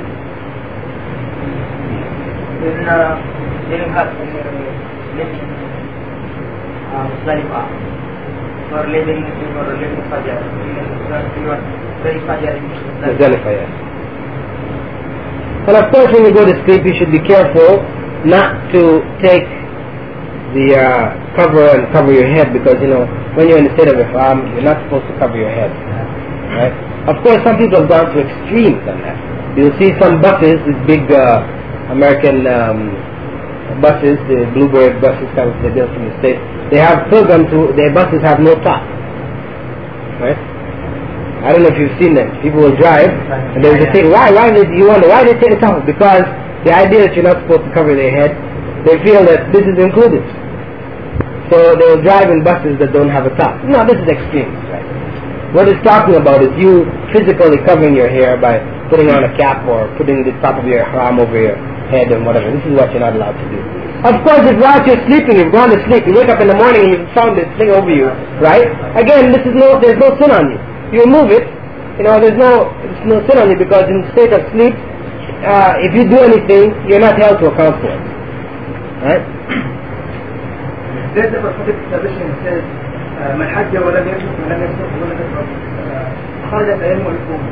uh, during Hajj, when you're living uh, Muzdalifah, or living or living Fajr, you are very Fajr in Muzdalifah. Muzdalifah, yes. And of course, when you go to sleep, you should be careful not to take the uh, cover and cover your head, because, you know, when you're in the state of Ihram, you're not supposed to cover your head. Right? Of course, some people have gone to extremes on that. You'll see some buses, these big uh, American um, buses, the Bluebird buses kind of they built from the States. They have pilgrims who, their buses have no top. Right? I don't know if you've seen them. People will drive, and they will say, why, why did you wonder, why did they take it off? Because the idea that you're not supposed to cover their head, they feel that this is included. So they will drive in buses that don't have a top. No, this is extreme, right? What it's talking about is you physically covering your hair by putting on a cap or putting the top of your ihram over your head and whatever. This is what you're not allowed to do. Of course, if while you're sleeping, you've gone to sleep, you wake up in the morning and you've found this thing over you, right? Again, this is no, there's no sin on you. You remove it, you know, there's no, there's no sin on you, because in the state of sleep, uh, if you do anything, you're not held to account for it. Right? There's the prophetic tradition says, "Man hajja wa lam yashuk wa lam yashuk wa lam yashuk, kharajat ayyamu al-kum."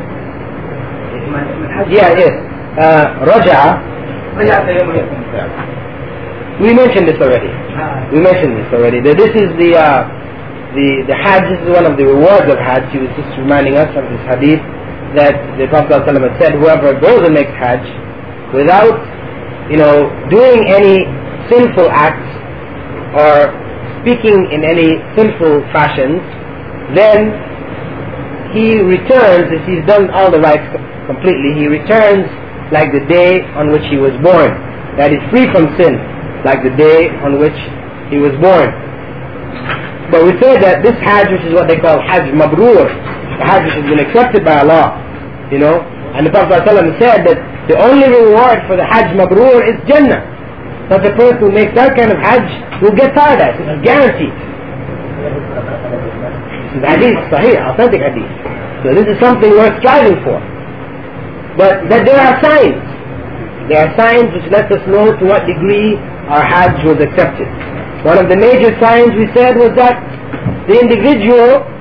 Yeah, yes. Uh, Raja'a. Raja'at ayyamu al-kum. We mentioned this already. We mentioned this already. That this is the uh, the the Hajj. This is one of the rewards of Hajj. He was just reminding us of this hadith that the Prophet ﷺ had said, whoever goes and makes Hajj without, you know, doing any sinful acts or speaking in any sinful fashions, then he returns, if he's done all the rites completely, he returns like the day on which he was born. That is free from sin, like the day on which he was born. But we say that this Hajj, which is what they call Hajj Mabrur, the Hajj which has been accepted by Allah, you know, and the Prophet ﷺ said that the only reward for the Hajj Mabrur is Jannah. That the person who makes that kind of Hajj will get tired at. It's guaranteed. This is hadith, sahih, authentic hadith. So this is something worth striving for. But that there are signs. There are signs which let us know to what degree our Hajj was accepted. One of the major signs we said was that the individual,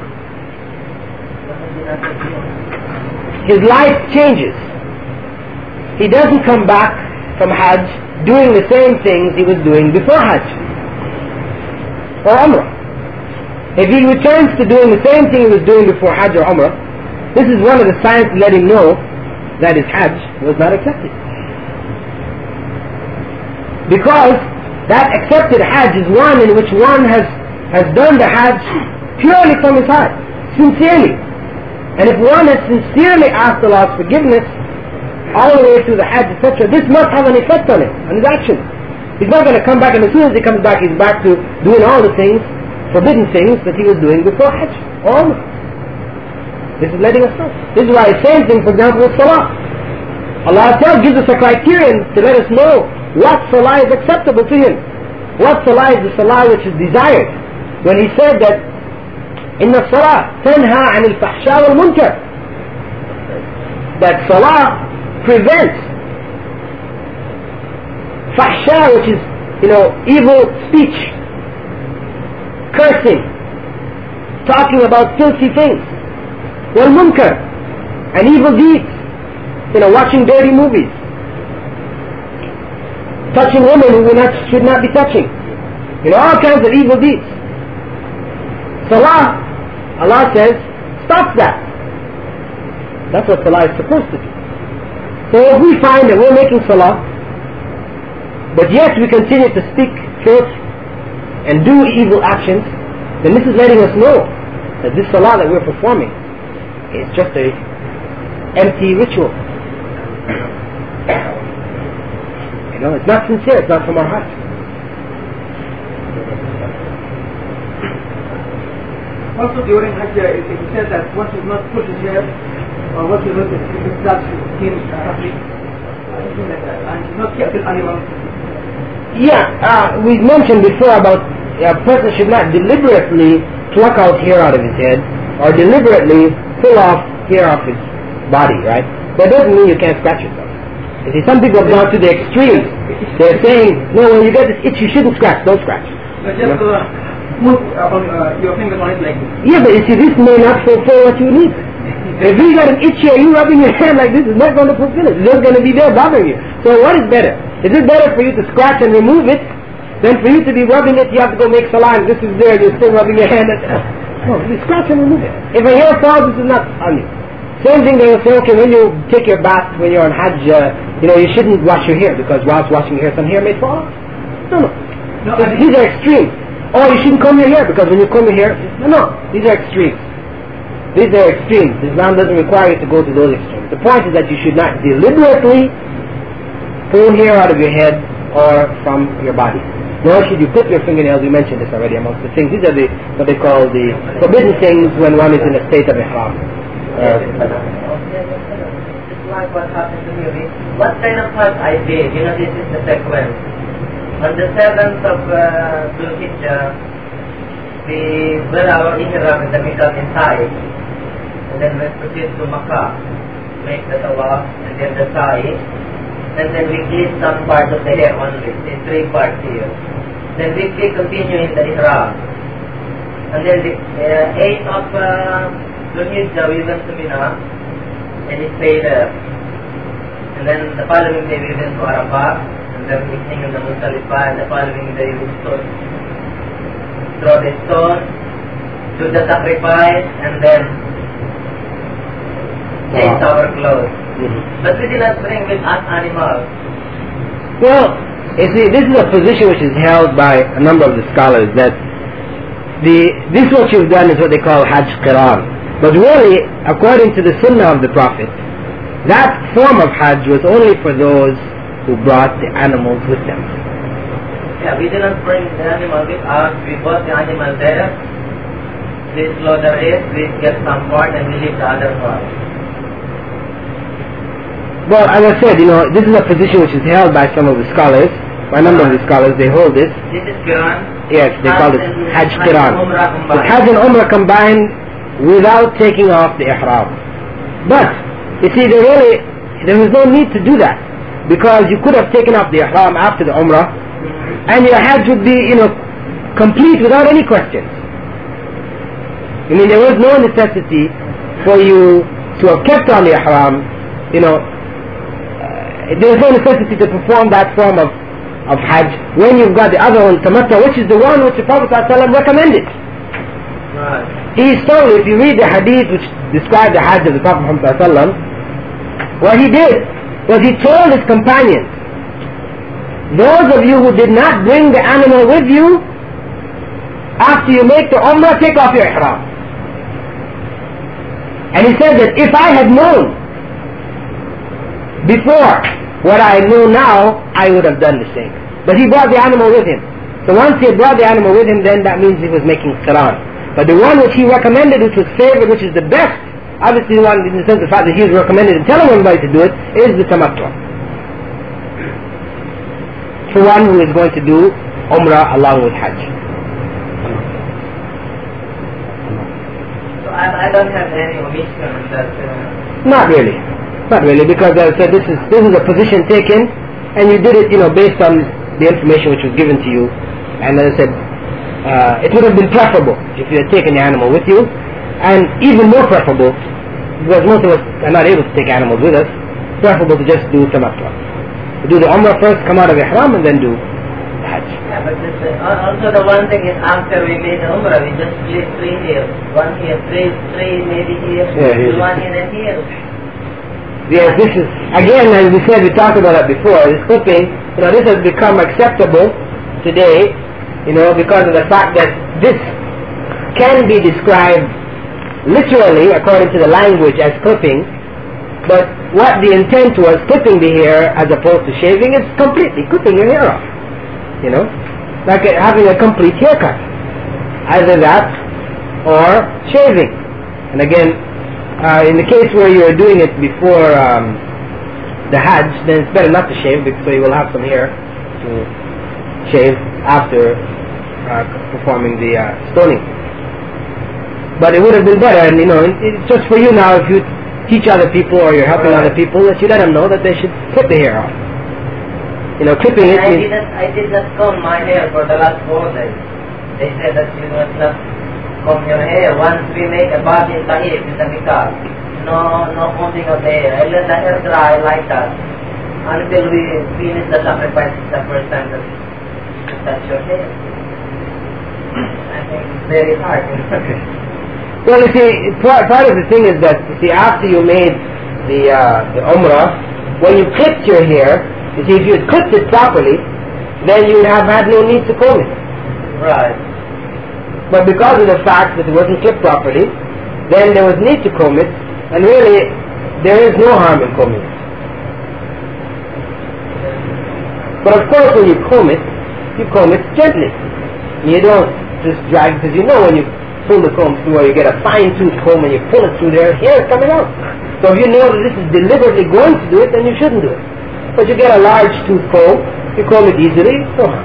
his life changes. He doesn't come back from Hajj doing the same things he was doing before Hajj or Umrah. If he returns to doing the same thing he was doing before Hajj or Umrah, this is one of the signs to let him know that his Hajj was not accepted. Because that accepted Hajj is one in which one has, has done the Hajj purely from his heart, sincerely. And if one has sincerely asked Allah's forgiveness all the way through the Hajj, et cetera, this must have an effect on him, on his action. He's not going to come back, and as soon as he comes back, he's back to doing all the things, forbidden things that he was doing before Hajj or Umrah. This is letting us know. This is why the same thing, for example, with Salah. Allah Ta'ala gives us a criterion to let us know what Salah is acceptable to Him. What Salah is the Salah which is desired. When He said that, إِنَّ الصَّلَاةَ تَنْهَى عَنِ الْفَحْشَاءِ وَالْمُنْكَرِ, that Salah prevents fahsha, which is, you know, evil speech, cursing, talking about filthy things, wal munkar, and evil deeds, you know, watching dirty movies, touching women who not, should not be touching, you know, all kinds of evil deeds. Salah, Allah says, stop that. That's what Salah is supposed to do. So if we find that we're making Salah, but yet we continue to speak filth and do evil actions, then this is letting us know that this Salah that we're performing is just a empty ritual. You know, it's not sincere, it's not from our heart. Also during Hajj, it, it says that one should not push his hair, or one should not keep his blood skin roughly, and should not kill animals. Yeah, uh, we mentioned before about a person should not deliberately pluck out hair out of his head, or deliberately pull off hair off his body, right? That doesn't mean you can't scratch yourself. You see, some people have gone to the extremes. They're saying, no, when you get this itch, you shouldn't scratch, don't scratch. But just uh, move uh, on, uh, your fingers on it like this. Yeah, but you see, this may not fulfill what you need. If you got an itch here, you rubbing your hand like this is not going to fulfill it. It's just going to be there bothering you. So what is better? Is it better for you to scratch and remove it than for you to be rubbing it, you have to go make salah, and this is there, you're still rubbing your hand. And, uh, no, you scratch and remove it. If a hair falls, this is not on you. Same thing they will say, okay, when you take your bath, when you're on Hajj, uh, you know, you shouldn't wash your hair, because whilst washing your hair, some hair may fall off. No, no. no so these are extremes. Or you shouldn't comb your hair, because when you comb your hair, no, no, these are extremes. These are extremes. Islam doesn't require you to go to those extremes. The point is that you should not deliberately pull hair out of your head or from your body. Nor should you clip your fingernails. We mentioned this already amongst the things. These are the what they call the forbidden things when one is in a state of ihram. Uh, Like what happened to me, what kind of Hajj I did, you know, this is the sequence. On the seventh of uh, Dhul Hijjah, we wear our ihram in the middle inside, and then we proceed to Makkah. make the tawaf and then the sa'i, and then we clip some part of the hair only, in three parts here. Then we continue in the ihram. And then the uh, eighth of uh, Dhul Hijjah we went to Mina and we stayed there. And then the following day we went to Arafah, and then evening in the Muzdalifah, and the following day we stood, throw the stone, do the sacrifice, and then change Wow. our clothes. Mm-hmm. But we did not bring with us animals. Well, you see, this is a position which is held by a number of the scholars that the this what you've done is what they call Hajj Qiran. But really, according to the Sunnah of the Prophet, that form of Hajj was only for those who brought the animals with them. Yeah, we did not bring the animal with us. We bought the animal there. We slaughter it, we get some part, and we leave the other part. Well, as I said, you know, this is a position which is held by some of the scholars, by a number of the scholars, they hold this. This is Quran. Yes, they call it Hajj Qiran. Umrah So combined. Hajj and Umrah combined without taking off the Ihram. But, you see, there really, there was no need to do that, because you could have taken off the Ihram after the Umrah, and your Hajj would be, you know, complete without any questions. I mean, there was no necessity for you to have kept on the Ihram, you know, uh, there was no necessity to perform that form of, of Hajj when you've got the other one, Tamattu, which is the one which the Prophet ﷺ recommended. Right. He told, if you read the hadith which described the Hajj of the Prophet Muhammad ﷺ, what he did was he told his companions, those of you who did not bring the animal with you, after you make the Umrah, take off your Ihram. And he said that if I had known before what I know now, I would have done the same. But he brought the animal with him. So once he had brought the animal with him, then that means he was making Qiran. But the one which he recommended, which was favored, which is the best, obviously the one in the sense of the fact that he was recommended and telling everybody to do it, is the Tamattu. For one who is going to do Umrah along with Hajj. So I, I don't have any omission on that. Uh, Not really. Not really, because as I said, this is this is a position taken, and you did it, you know, based on the information which was given to you. And as I said, uh, it would have been preferable if you had taken the animal with you, and even more preferable, because most of us are not able to take animals with us, preferable to just do Tamattu. Do the Umrah first, come out of Ihram, and then do the Hajj. yeah, but this, uh, also the one thing is after we made the Umrah, we just split three here. One here, three, three maybe here, Yeah, here. one here and here. Yes, this is, again, as we said, we talked about that before, this clipping, you know, this has become acceptable today, you know, because of the fact that this can be described literally, according to the language, as clipping, but what the intent was, clipping the hair as opposed to shaving, is completely clipping your hair off, you know, like having a complete haircut, either that or shaving. And again, Uh, in the case where you are doing it before um, the Hajj, then it's better not to shave, because so you will have some hair to shave after uh, performing the uh, stoning. But it would have been better, and you know, it, it's just for you now, if you teach other people or you're helping other people, that you let them know that they should clip the hair off. You know, clipping it I means... did not, I did not comb my hair for the last four days. They said that you must not comb your hair. Once we make a bath in Tahir, in the Mikah, no, no combing of the hair. I let the hair dry like that until we finish the sacrifice. It's the first time that you touch your hair. I think it's very hard. Okay. Well, you see, part, part of the thing is that, you see, after you made the, uh, the Umrah, when you clipped your hair, you see, if you had clipped it properly, then you would have had no need to comb it. Right. But because of the fact that it wasn't clipped properly, then there was need to comb it, and really, there is no harm in combing it. But of course, when you comb it, you comb it gently. You don't just drag, because you know when you pull the comb through, or you get a fine-tooth comb and you pull it through there, hair is coming out. So if you know that this is deliberately going to do it, then you shouldn't do it. But you get a large tooth comb, you comb it easily, no harm.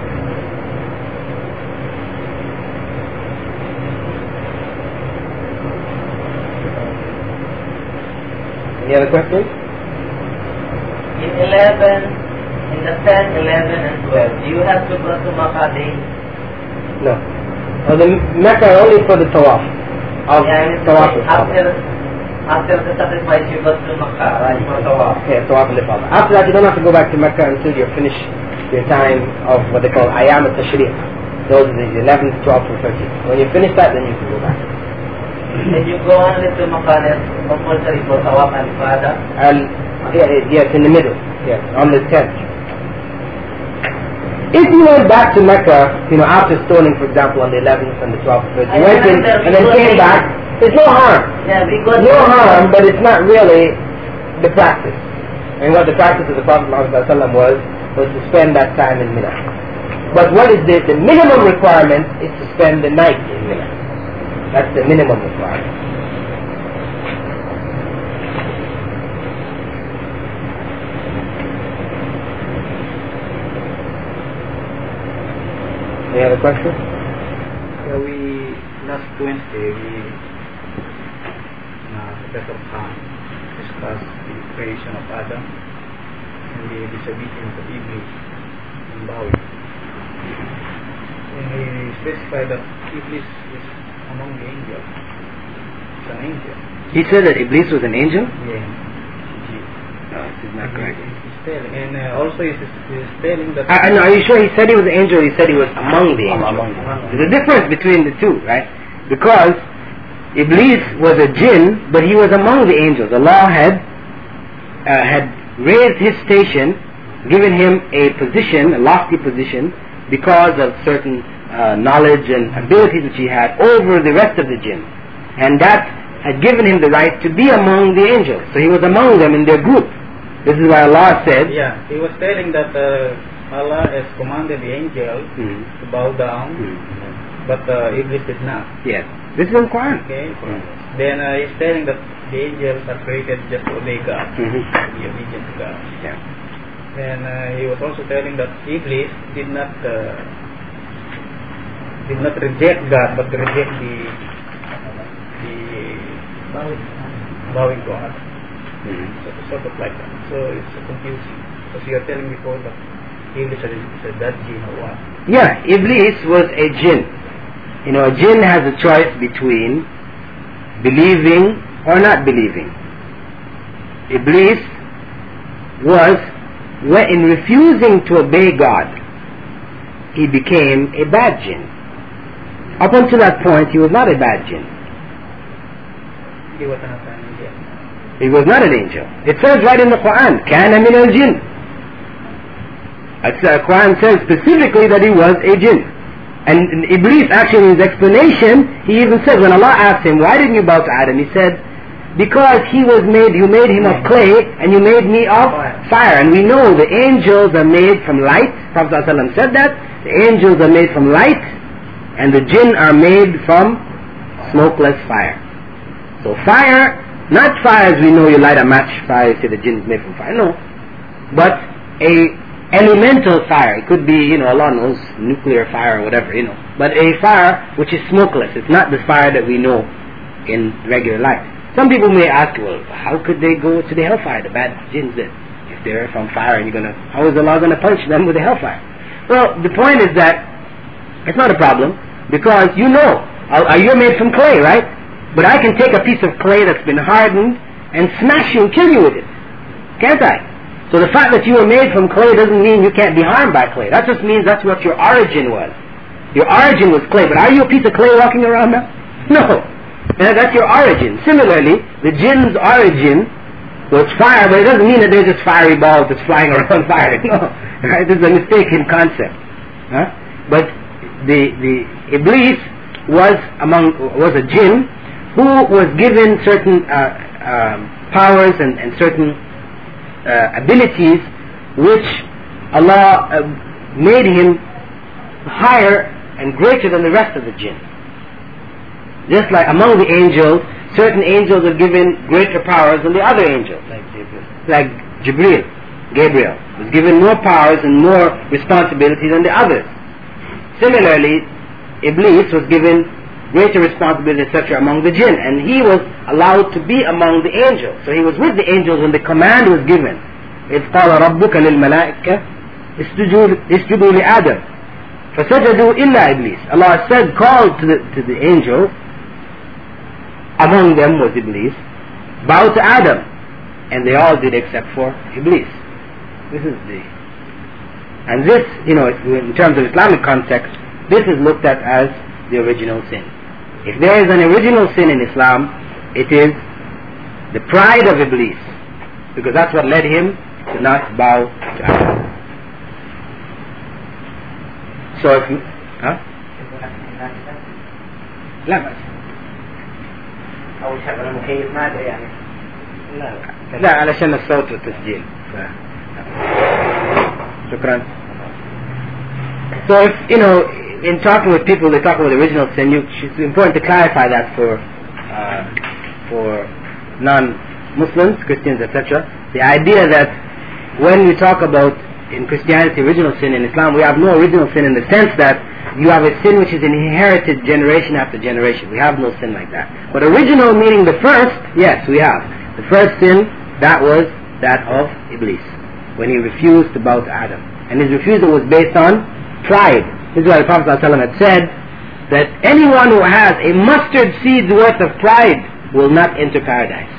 Any other questions? In eleven, in the ten, eleven, and twelve, do you have to go to Makkah daily? No. Oh, the Mecca only for the tawaf. Of Yeah, I mean, tawaf after, after the sacrifice, you go to Makkah, right, for tawaf. Yeah, tawaf al-ifada. After that, you don't have to go back to Mecca until you finish your time of what they call ayam al-tashriq. Those are the eleventh, twelfth, and thirteenth. When you finish that, then you can go back. Then you go only to Makkah, that's compulsory for tawaf and ifada. And yeah, yes, in the middle. Yes, on the tenth. If you went back to Mecca, you know, after stoning, for example, on the eleventh and the twelfth, you I went in remember and then we came go- back, there's no harm. Yeah, we go No harm, but it's not really the practice. And what the practice of the Prophet Muhammad was, was to spend that time in Mina. But what is the, the minimum requirement is to spend the night in Mina. That's the minimum requirement. Any other questions? Yeah, we last Wednesday we uh, that of time discussed the creation of Adam and the disobedience of Iblis in Bawi. And we specified that Iblis is among the angels. It's an angel. He said that Iblis was an angel? Yeah. No, this is not correct. He's telling, and uh, also he's, he's telling that. I, I know, are you sure he said he was an angel or he said he was among the angels? Among them. There's a difference between the two, right? Because Iblis was a jinn, but he was among the angels. Allah had uh, had raised his station, given him a position, a lofty position, because of certain uh, knowledge and abilities which he had over the rest of the jinn. And that had given him the right to be among the angels. So he was among them in their group. This is why Allah said, Yeah, he was telling that uh, Allah has commanded the angels Mhm. to bow down, Mhm. but uh, Iblis did not. yes, this is in Quran. Okay. Mhm. Then uh, he's telling that the angels are created just to obey God, Mhm. be obedient to God. Yeah. Then uh, he was also telling that Iblis did not uh, did not reject God, but reject the the bowing God. Mhm. So, sort of like that. So it's uh, confusing. Because you are telling before that Iblis is a bad jinn or what? Yeah, Iblis was a jinn. You know, a jinn has a choice between believing or not believing. Iblis was, when in refusing to obey God, he became a bad jinn. Up until that point, he was not a bad jinn. He was not an angel. He was not an angel. It says right in the Quran, كَانَ مِنَ الْجِنِّ. The Quran says specifically that he was a jinn. And Iblis, actually in his explanation, he even said, when Allah asked him, why didn't you bow to Adam? He said, because he was made, you made him of clay, and you made me of fire. And we know the angels are made from light. Prophet ﷺ said that. The angels are made from light, and the jinn are made from smokeless fire. So fire, not fire as we know you light a match, fire, you say the jinn is made from fire. No. But a elemental fire. It could be, you know, Allah knows, nuclear fire or whatever, you know. But a fire which is smokeless. It's not the fire that we know in regular life. Some people may ask, well, how could they go to the hellfire, the bad jinns that, if they're from fire and you're going to, how is Allah going to punish them with the hellfire? Well, the point is that it's not a problem because you know, uh, you're made from clay, right? But I can take a piece of clay that's been hardened and smash you and kill you with it. Can't I? So the fact that you were made from clay doesn't mean you can't be harmed by clay. That just means that's what your origin was. Your origin was clay, but are you a piece of clay walking around now? No. And that's your origin. Similarly, the jinn's origin was fire, but it doesn't mean that they're just fiery balls that's flying around fire. No. Right? This is a mistaken concept. Huh? But the the Iblis was among was a jinn who was given certain uh, um, powers and, and certain Uh, abilities which Allah uh, made him higher and greater than the rest of the jinn. Just like among the angels, certain angels are given greater powers than the other angels. Like Gabriel. Like Jibreel, Gabriel was given more powers and more responsibilities than the others. Similarly, Iblis was given greater responsibility, et cetera, among the jinn, and he was allowed to be among the angels. So he was with the angels when the command was given. إِذْ قَالَ رَبُّكَ لِلْمَلَائِكَةِ اسْجُدُوا لِآدَمَ فَسَجَدُوا إِلَّا إِبْلِيسَ. Allah said, called to the, to the angels, among them was Iblis, bow to Adam, and they all did except for Iblis. This is the, and this, you know, in terms of Islamic context, this is looked at as the original sin. If there is an original sin in Islam, it is the pride of Iblis, because that's what led him to not bow to Adam. So if you, huh? لا بأس. أو شغل مكيف ما أدري يعني. لا لا علشان الصوت والتسجيل. شكرا. So if, you know, in talking with people, they talk about the original sin, you, it's important to clarify that for uh, for non-Muslims, Christians, et cetera. The idea that when we talk about in Christianity original sin, in Islam we have no original sin in the sense that you have a sin which is inherited generation after generation. We have no sin like that. But original meaning the first, yes, we have. The first sin, that was that of Iblis, when he refused to bow to Adam. And his refusal was based on pride. This is why the Prophet ﷺ had said that anyone who has a mustard seed's worth of pride will not enter paradise.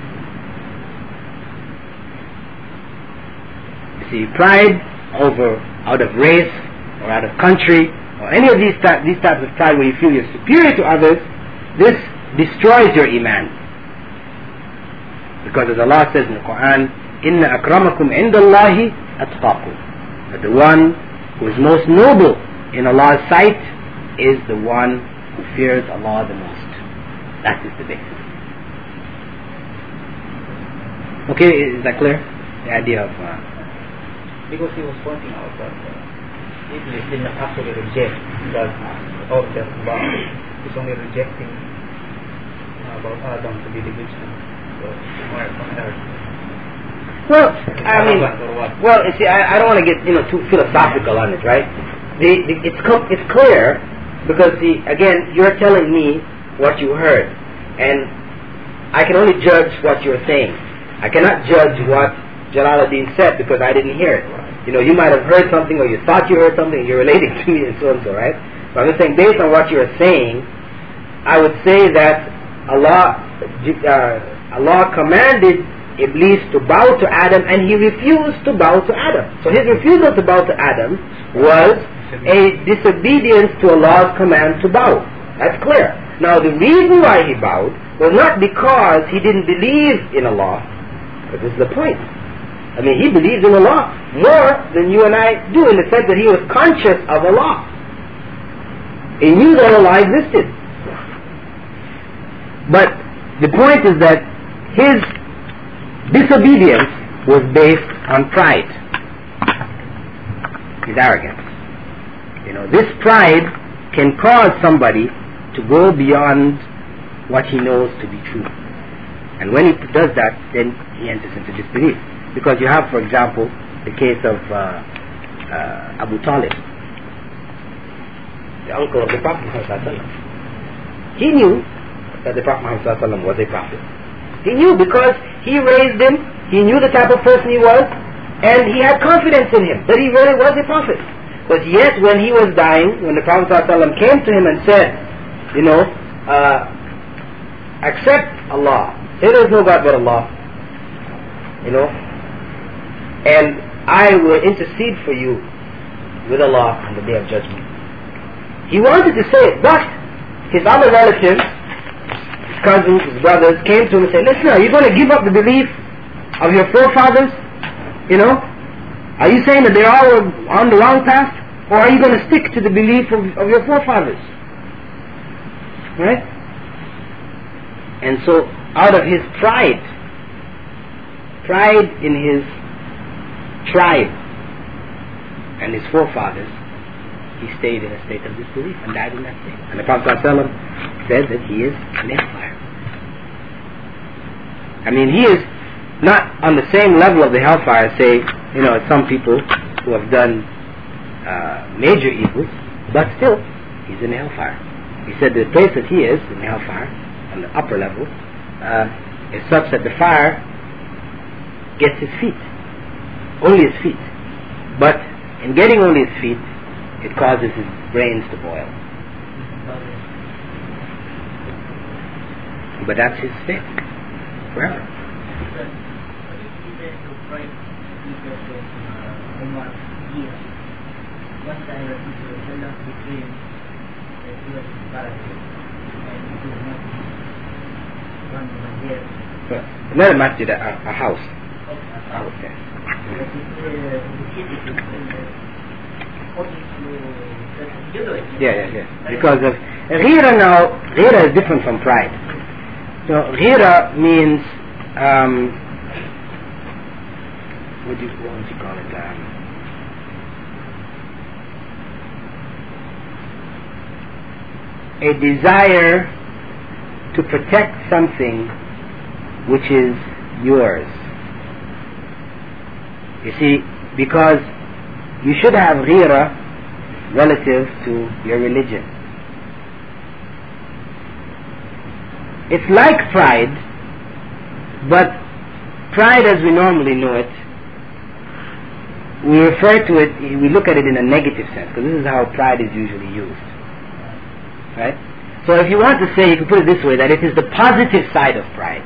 You see, pride over, out of race or out of country, or any of these, type, these types of pride where you feel you're superior to others, this destroys your iman. Because as Allah says in the Quran, إِنَّ أَكْرَمَكُمْ عِنْدَ اللَّهِ أَتْقَاكُمْ, that the one who is most noble in Allah's sight is the one who fears Allah the most. That is the basis. Okay, is that clear? The idea of... Uh, because he was pointing out that uh, Iblis did not actually reject that order, but he's only rejecting uh, about Adam to be the good son. So, on earth. Well, I mean, well, you see, I, I don't want to get, you know, too philosophical on it, right? The, the, it's com- it's clear because, the, again, you're telling me what you heard, and I can only judge what you're saying. I cannot judge what Jalaluddin said because I didn't hear it. You know, you might have heard something, or you thought you heard something, and you're relating to me, and so and so, right? So I'm just saying, based on what you're saying, I would say that Allah, uh, Allah commanded Iblis to bow to Adam, and he refused to bow to Adam. So his refusal to bow to Adam was a disobedience to Allah's command to bow. That's clear. Now the reason why he bowed was not because he didn't believe in Allah, but this is the point. I mean, he believes in Allah more than you and I do, in the sense that he was conscious of Allah. He knew that Allah existed. But the point is that his disobedience was based on pride. His arrogance. You know, this pride can cause somebody to go beyond what he knows to be true. And when he does that, then he enters into disbelief. Because you have, for example, the case of uh, uh, Abu Talib, the uncle of the Prophet Muhammad. He knew that the Prophet Muhammad was a prophet. He knew because he raised him, he knew the type of person he was, and he had confidence in him, that he really was a prophet. But yet when he was dying, when the Prophet ﷺ came to him and said, you know, uh, accept Allah, say there is no God but Allah, you know, and I will intercede for you with Allah on the Day of Judgment. He wanted to say it, but his other relatives, his cousins, his brothers, came to him and said, listen, are you going to give up the belief of your forefathers? You know, are you saying that they all were on the wrong path? Or are you going to stick to the belief of, of your forefathers? Right? And so, out of his pride, pride in his tribe and his forefathers, he stayed in a state of disbelief and died in that state. And the Prophet ﷺ said that he is an hellfire. I mean, he is not on the same level of the hellfire, say, you know, as some people who have done uh, major evils, but still, he's in hellfire. He said the place that he is, in hellfire, on the upper level, uh, is such that the fire gets his feet. Only his feet. But in getting only his feet, it causes his brains to boil. But that's his fate. Forever. But another masjid, a, a house. Okay. Yeah, yeah, yeah. Because of Ghira now, Ghira is different from pride. So Ghira means, um, what do you, what would you call it? Um, a desire to protect something which is yours. You see, because you should have ghira relative to your religion. It's like pride, but pride as we normally know it, we refer to it, we look at it in a negative sense, because this is how pride is usually used. Right? So if you want to say, you can put it this way, that it is the positive side of pride.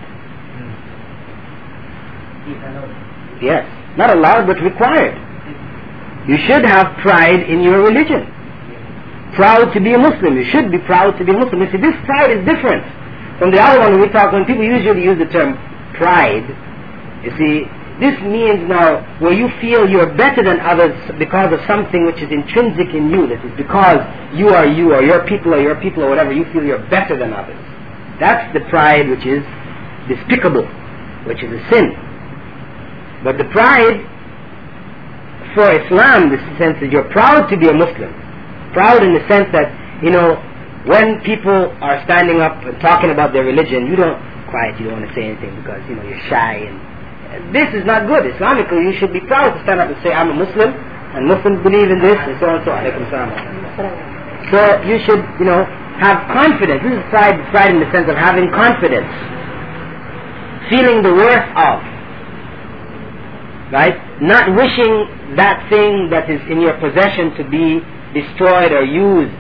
Yes. Not allowed, but required. You should have pride in your religion. Proud to be a Muslim. You should be proud to be a Muslim. You see, this pride is different from the other one. When we talk, when people usually use the term pride, you see, this means now where you feel you're better than others because of something which is intrinsic in you. That is because you are you, or your people are your people, or whatever. You feel you're better than others. That's the pride which is despicable, which is a sin. But the pride for Islam, the sense that you're proud to be a Muslim, proud in the sense that, you know, when people are standing up and talking about their religion, you don't quiet, you don't want to say anything because, you know, you're shy, and this is not good. Islamically, you should be proud to stand up and say, I'm a Muslim, and Muslims believe in this, and so on and so on. So you should, you know, have confidence. This is pride, pride in the sense of having confidence, feeling the worth of, right? Not wishing that thing that is in your possession to be destroyed or used.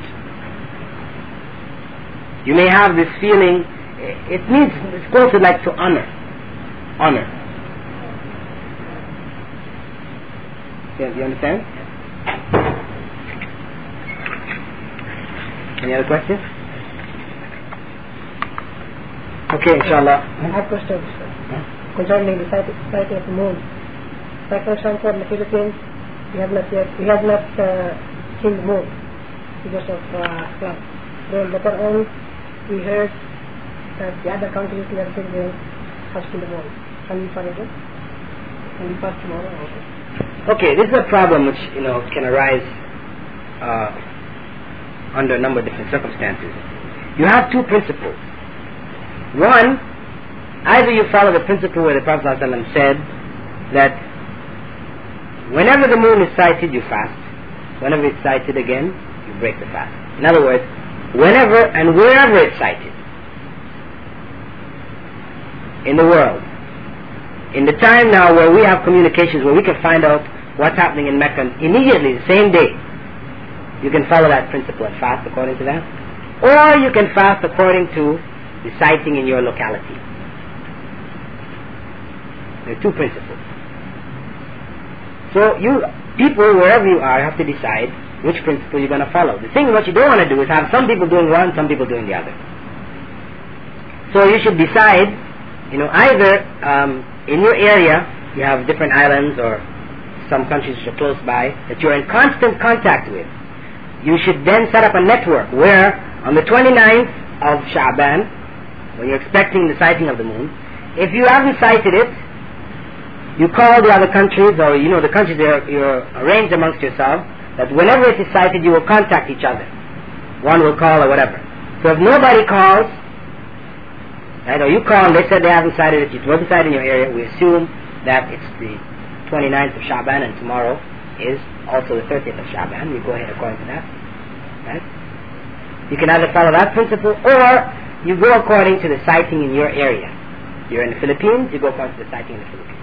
You may have this feeling, it means, it's closer like to honor. Honor. Yeah, do you understand? Any other questions? Okay, inshallah. I have questions huh? concerning the sighting of the moon. Like for example, in the Philippines, we have not yet, we have not uh, seen the moon because of uh, flood. Then later on, we heard that the other countries in the Philippines have seen the moon. Can we follow it? Can we pass tomorrow? Okay. Okay, this is a problem which, you know, can arise uh, under a number of different circumstances. You have two principles. One, either you follow the principle where the Prophet ﷺ said that whenever the moon is sighted, you fast. Whenever it's sighted again, you break the fast. In other words, whenever and wherever it's sighted in the world. In the time now where we have communications, where we can find out what's happening in Mecca immediately, the same day, you can follow that principle and fast according to that. Or you can fast according to the sighting in your locality. There are two principles. So you, people, wherever you are, have to decide which principle you're going to follow. The thing what you don't want to do is have some people doing one, some people doing the other. So you should decide, you know, either um, in your area, you have different islands or some countries which are close by that you're in constant contact with. You should then set up a network where on the twenty-ninth of Sha'ban, when you're expecting the sighting of the moon, if you haven't sighted it, you call the other countries, or you know the countries you're, you're arranged amongst yourselves, that whenever it is sighted you will contact each other. One will call or whatever. So if nobody calls, right, or you call and they said they haven't sighted it, it wasn't sighted in your area, we assume that it's the twenty-ninth of Sha'ban and tomorrow is also the thirtieth of Sha'ban. We go ahead according to that. Right? You can either follow that principle, or you go according to the sighting in your area. You're in the Philippines, you go according to the sighting in the Philippines.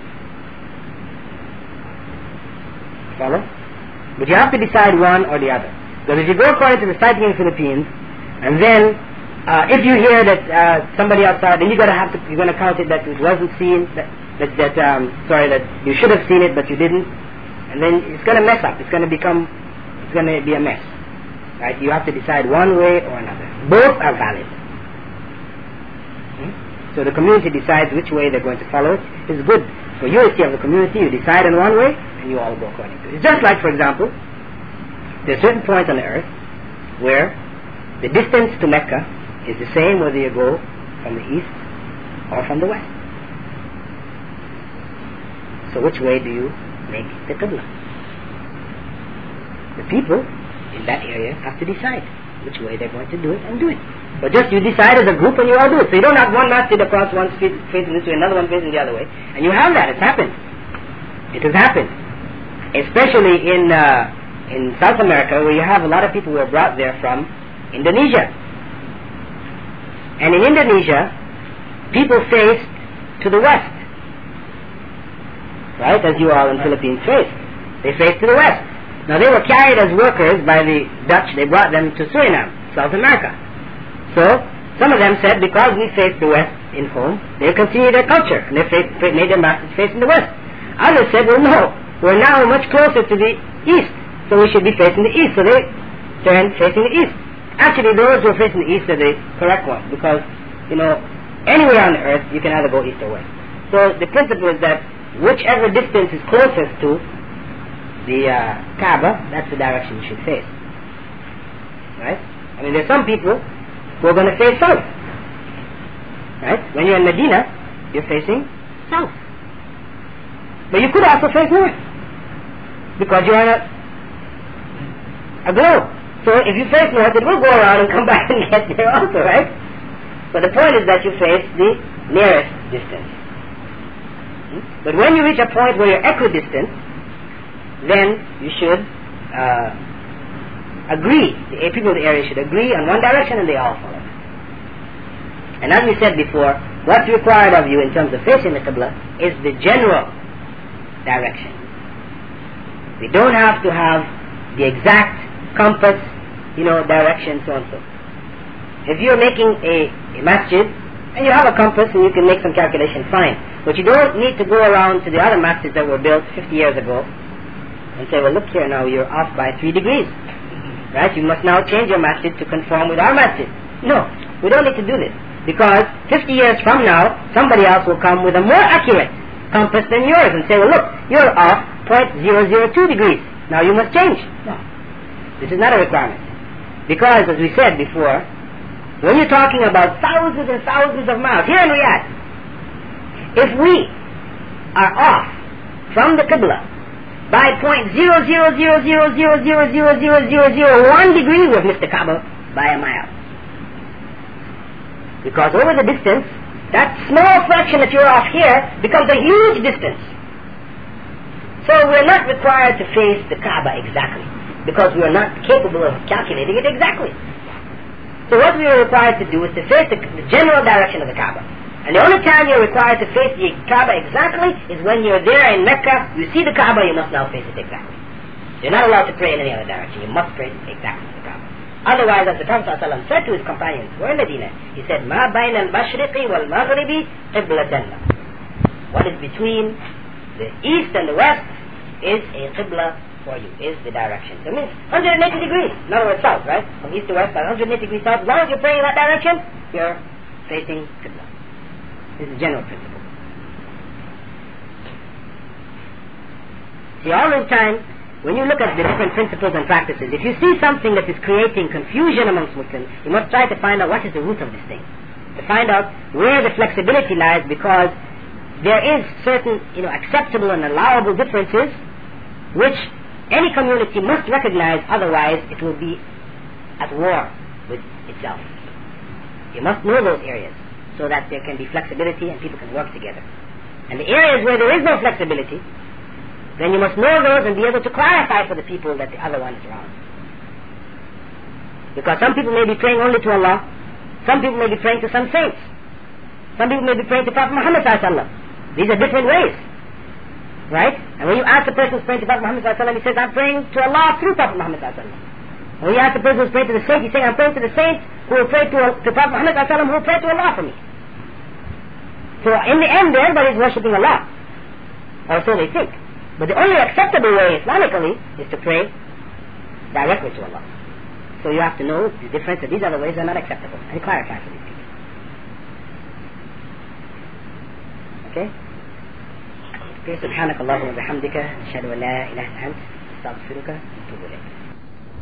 Follow? But you have to decide one or the other. Because if you go according to the sighting in the Philippines, and then uh, if you hear that uh, somebody outside, then you're gonna have to you're gonna count it that it wasn't seen, that that, that um, sorry that you should have seen it but you didn't, and then it's gonna mess up. It's gonna become it's gonna be a mess, right? You have to decide one way or another. Both are valid. Hmm? So the community decides which way they're going to follow. It's good for unity of the community. You decide on one way, and you all go according to it. It's just like, for example, there's certain points on the earth where the distance to Mecca is the same whether you go from the east or from the west. So which way do you make the Qibla? The people in that area have to decide which way they're going to do it and do it. But just you decide as a group and you all do it. So you don't have one masjid across one street facing this way, another one facing the other way. And you have that. It's happened. It has happened. Especially in uh, in South America, where you have a lot of people who are brought there from Indonesia. And in Indonesia, people faced to the west. Right? As you all in Philippines face. They faced to the west. Now they were carried as workers by the Dutch. They brought them to Suriname, South America. So some of them said because we face the west in home, they continue their culture and they face, made their masters facing the west. Others said, well no, we're now much closer to the east, so we should be facing the east. So they turned facing the east. Actually, those who are facing the east are the correct ones, because you know anywhere on the earth you can either go east or west. So the principle is that whichever distance is closest to the uh, Kaaba, that's the direction you should face. Right? I mean, there's some people who are going to face south. Right? When you're in Medina, you're facing south. But you could also face north, because you're on a, a globe. So if you face north, it will go around and come back and get there also, right? But the point is that you face the nearest distance. Hmm? But when you reach a point where you're equidistant, then you should uh, agree. The people of the area should agree on one direction and they all follow. And as we said before, what's required of you in terms of facing the Qibla is the general direction. We don't have to have the exact compass, you know, direction, so and so. If you're making a, a masjid and you have a compass and you can make some calculation, fine. But you don't need to go around to the other masjids that were built fifty years ago and say, well, look here now, you're off by three degrees. Right? You must now change your masjid to conform with our masjid. No, we don't need to do this. Because fifty years from now, somebody else will come with a more accurate compass than yours and say, well, look, you're off zero point zero zero two degrees. Now you must change. No. This is not a requirement. Because, as we said before, when you're talking about thousands and thousands of miles, here in Riyadh, if we are off from the Qibla by zero point zero zero zero zero zero zero zero zero zero zero one degree, we have missed the Kaaba by a mile. Because over the distance, that small fraction that you're off here becomes a huge distance. So we're not required to face the Kaaba exactly, because we are not capable of calculating it exactly. So what we are required to do is to face the, the general direction of the Kaaba. And the only time you're required to face the Kaaba exactly is when you're there in Mecca, you see the Kaaba, you must now face it exactly. You're not allowed to pray in any other direction. You must pray exactly to the Kaaba. Otherwise, as the Prophet ﷺ said to his companions who were in Medina, he said, مَا بَيْنَ الْمَشْرِقِ وَالْمَغْرِبِ قِبْلَةً. What is between the east and the west is a Qibla for you, is the direction. So it means one hundred eighty degrees. In other words, south, right? From east to west, one hundred eighty degrees south. As long as you're praying in that direction, you're facing Qibla. This is the general principle. See, all the time, when you look at the different principles and practices, if you see something that is creating confusion amongst Muslims, you must try to find out what is the root of this thing. To find out where the flexibility lies, because there is certain, you know, acceptable and allowable differences which any community must recognize, otherwise it will be at war with itself. You must know those areas so that there can be flexibility and people can work together. And the areas where there is no flexibility, then you must know those and be able to clarify for the people that the other one is wrong. Because some people may be praying only to Allah, some people may be praying to some saints, some people may be praying to Prophet Muhammad sallallahu alaihi wasallam. These are different ways. Right? And when you ask the person who's praying to Prophet Muhammad sallallahu alaihi wasallam, he says, I'm praying to Allah through Prophet Muhammad sallallahu alaihi wasallam. When you ask the person who's praying to the saint, he's saying, I'm praying to the saint who will pray to, to Prophet Muhammad sallallahu alaihi wasallam, who will pray to Allah for me. So in the end, everybody is worshipping Allah. Or so they think. But the only acceptable way Islamically is to pray directly to Allah. So you have to know the difference that these other ways are not acceptable. And clarify for these people. Okay? Okay, سبحانك اللهم وبحمدك أشهد أن لا إله إلا أنت أستغفرك وأتوب إليك.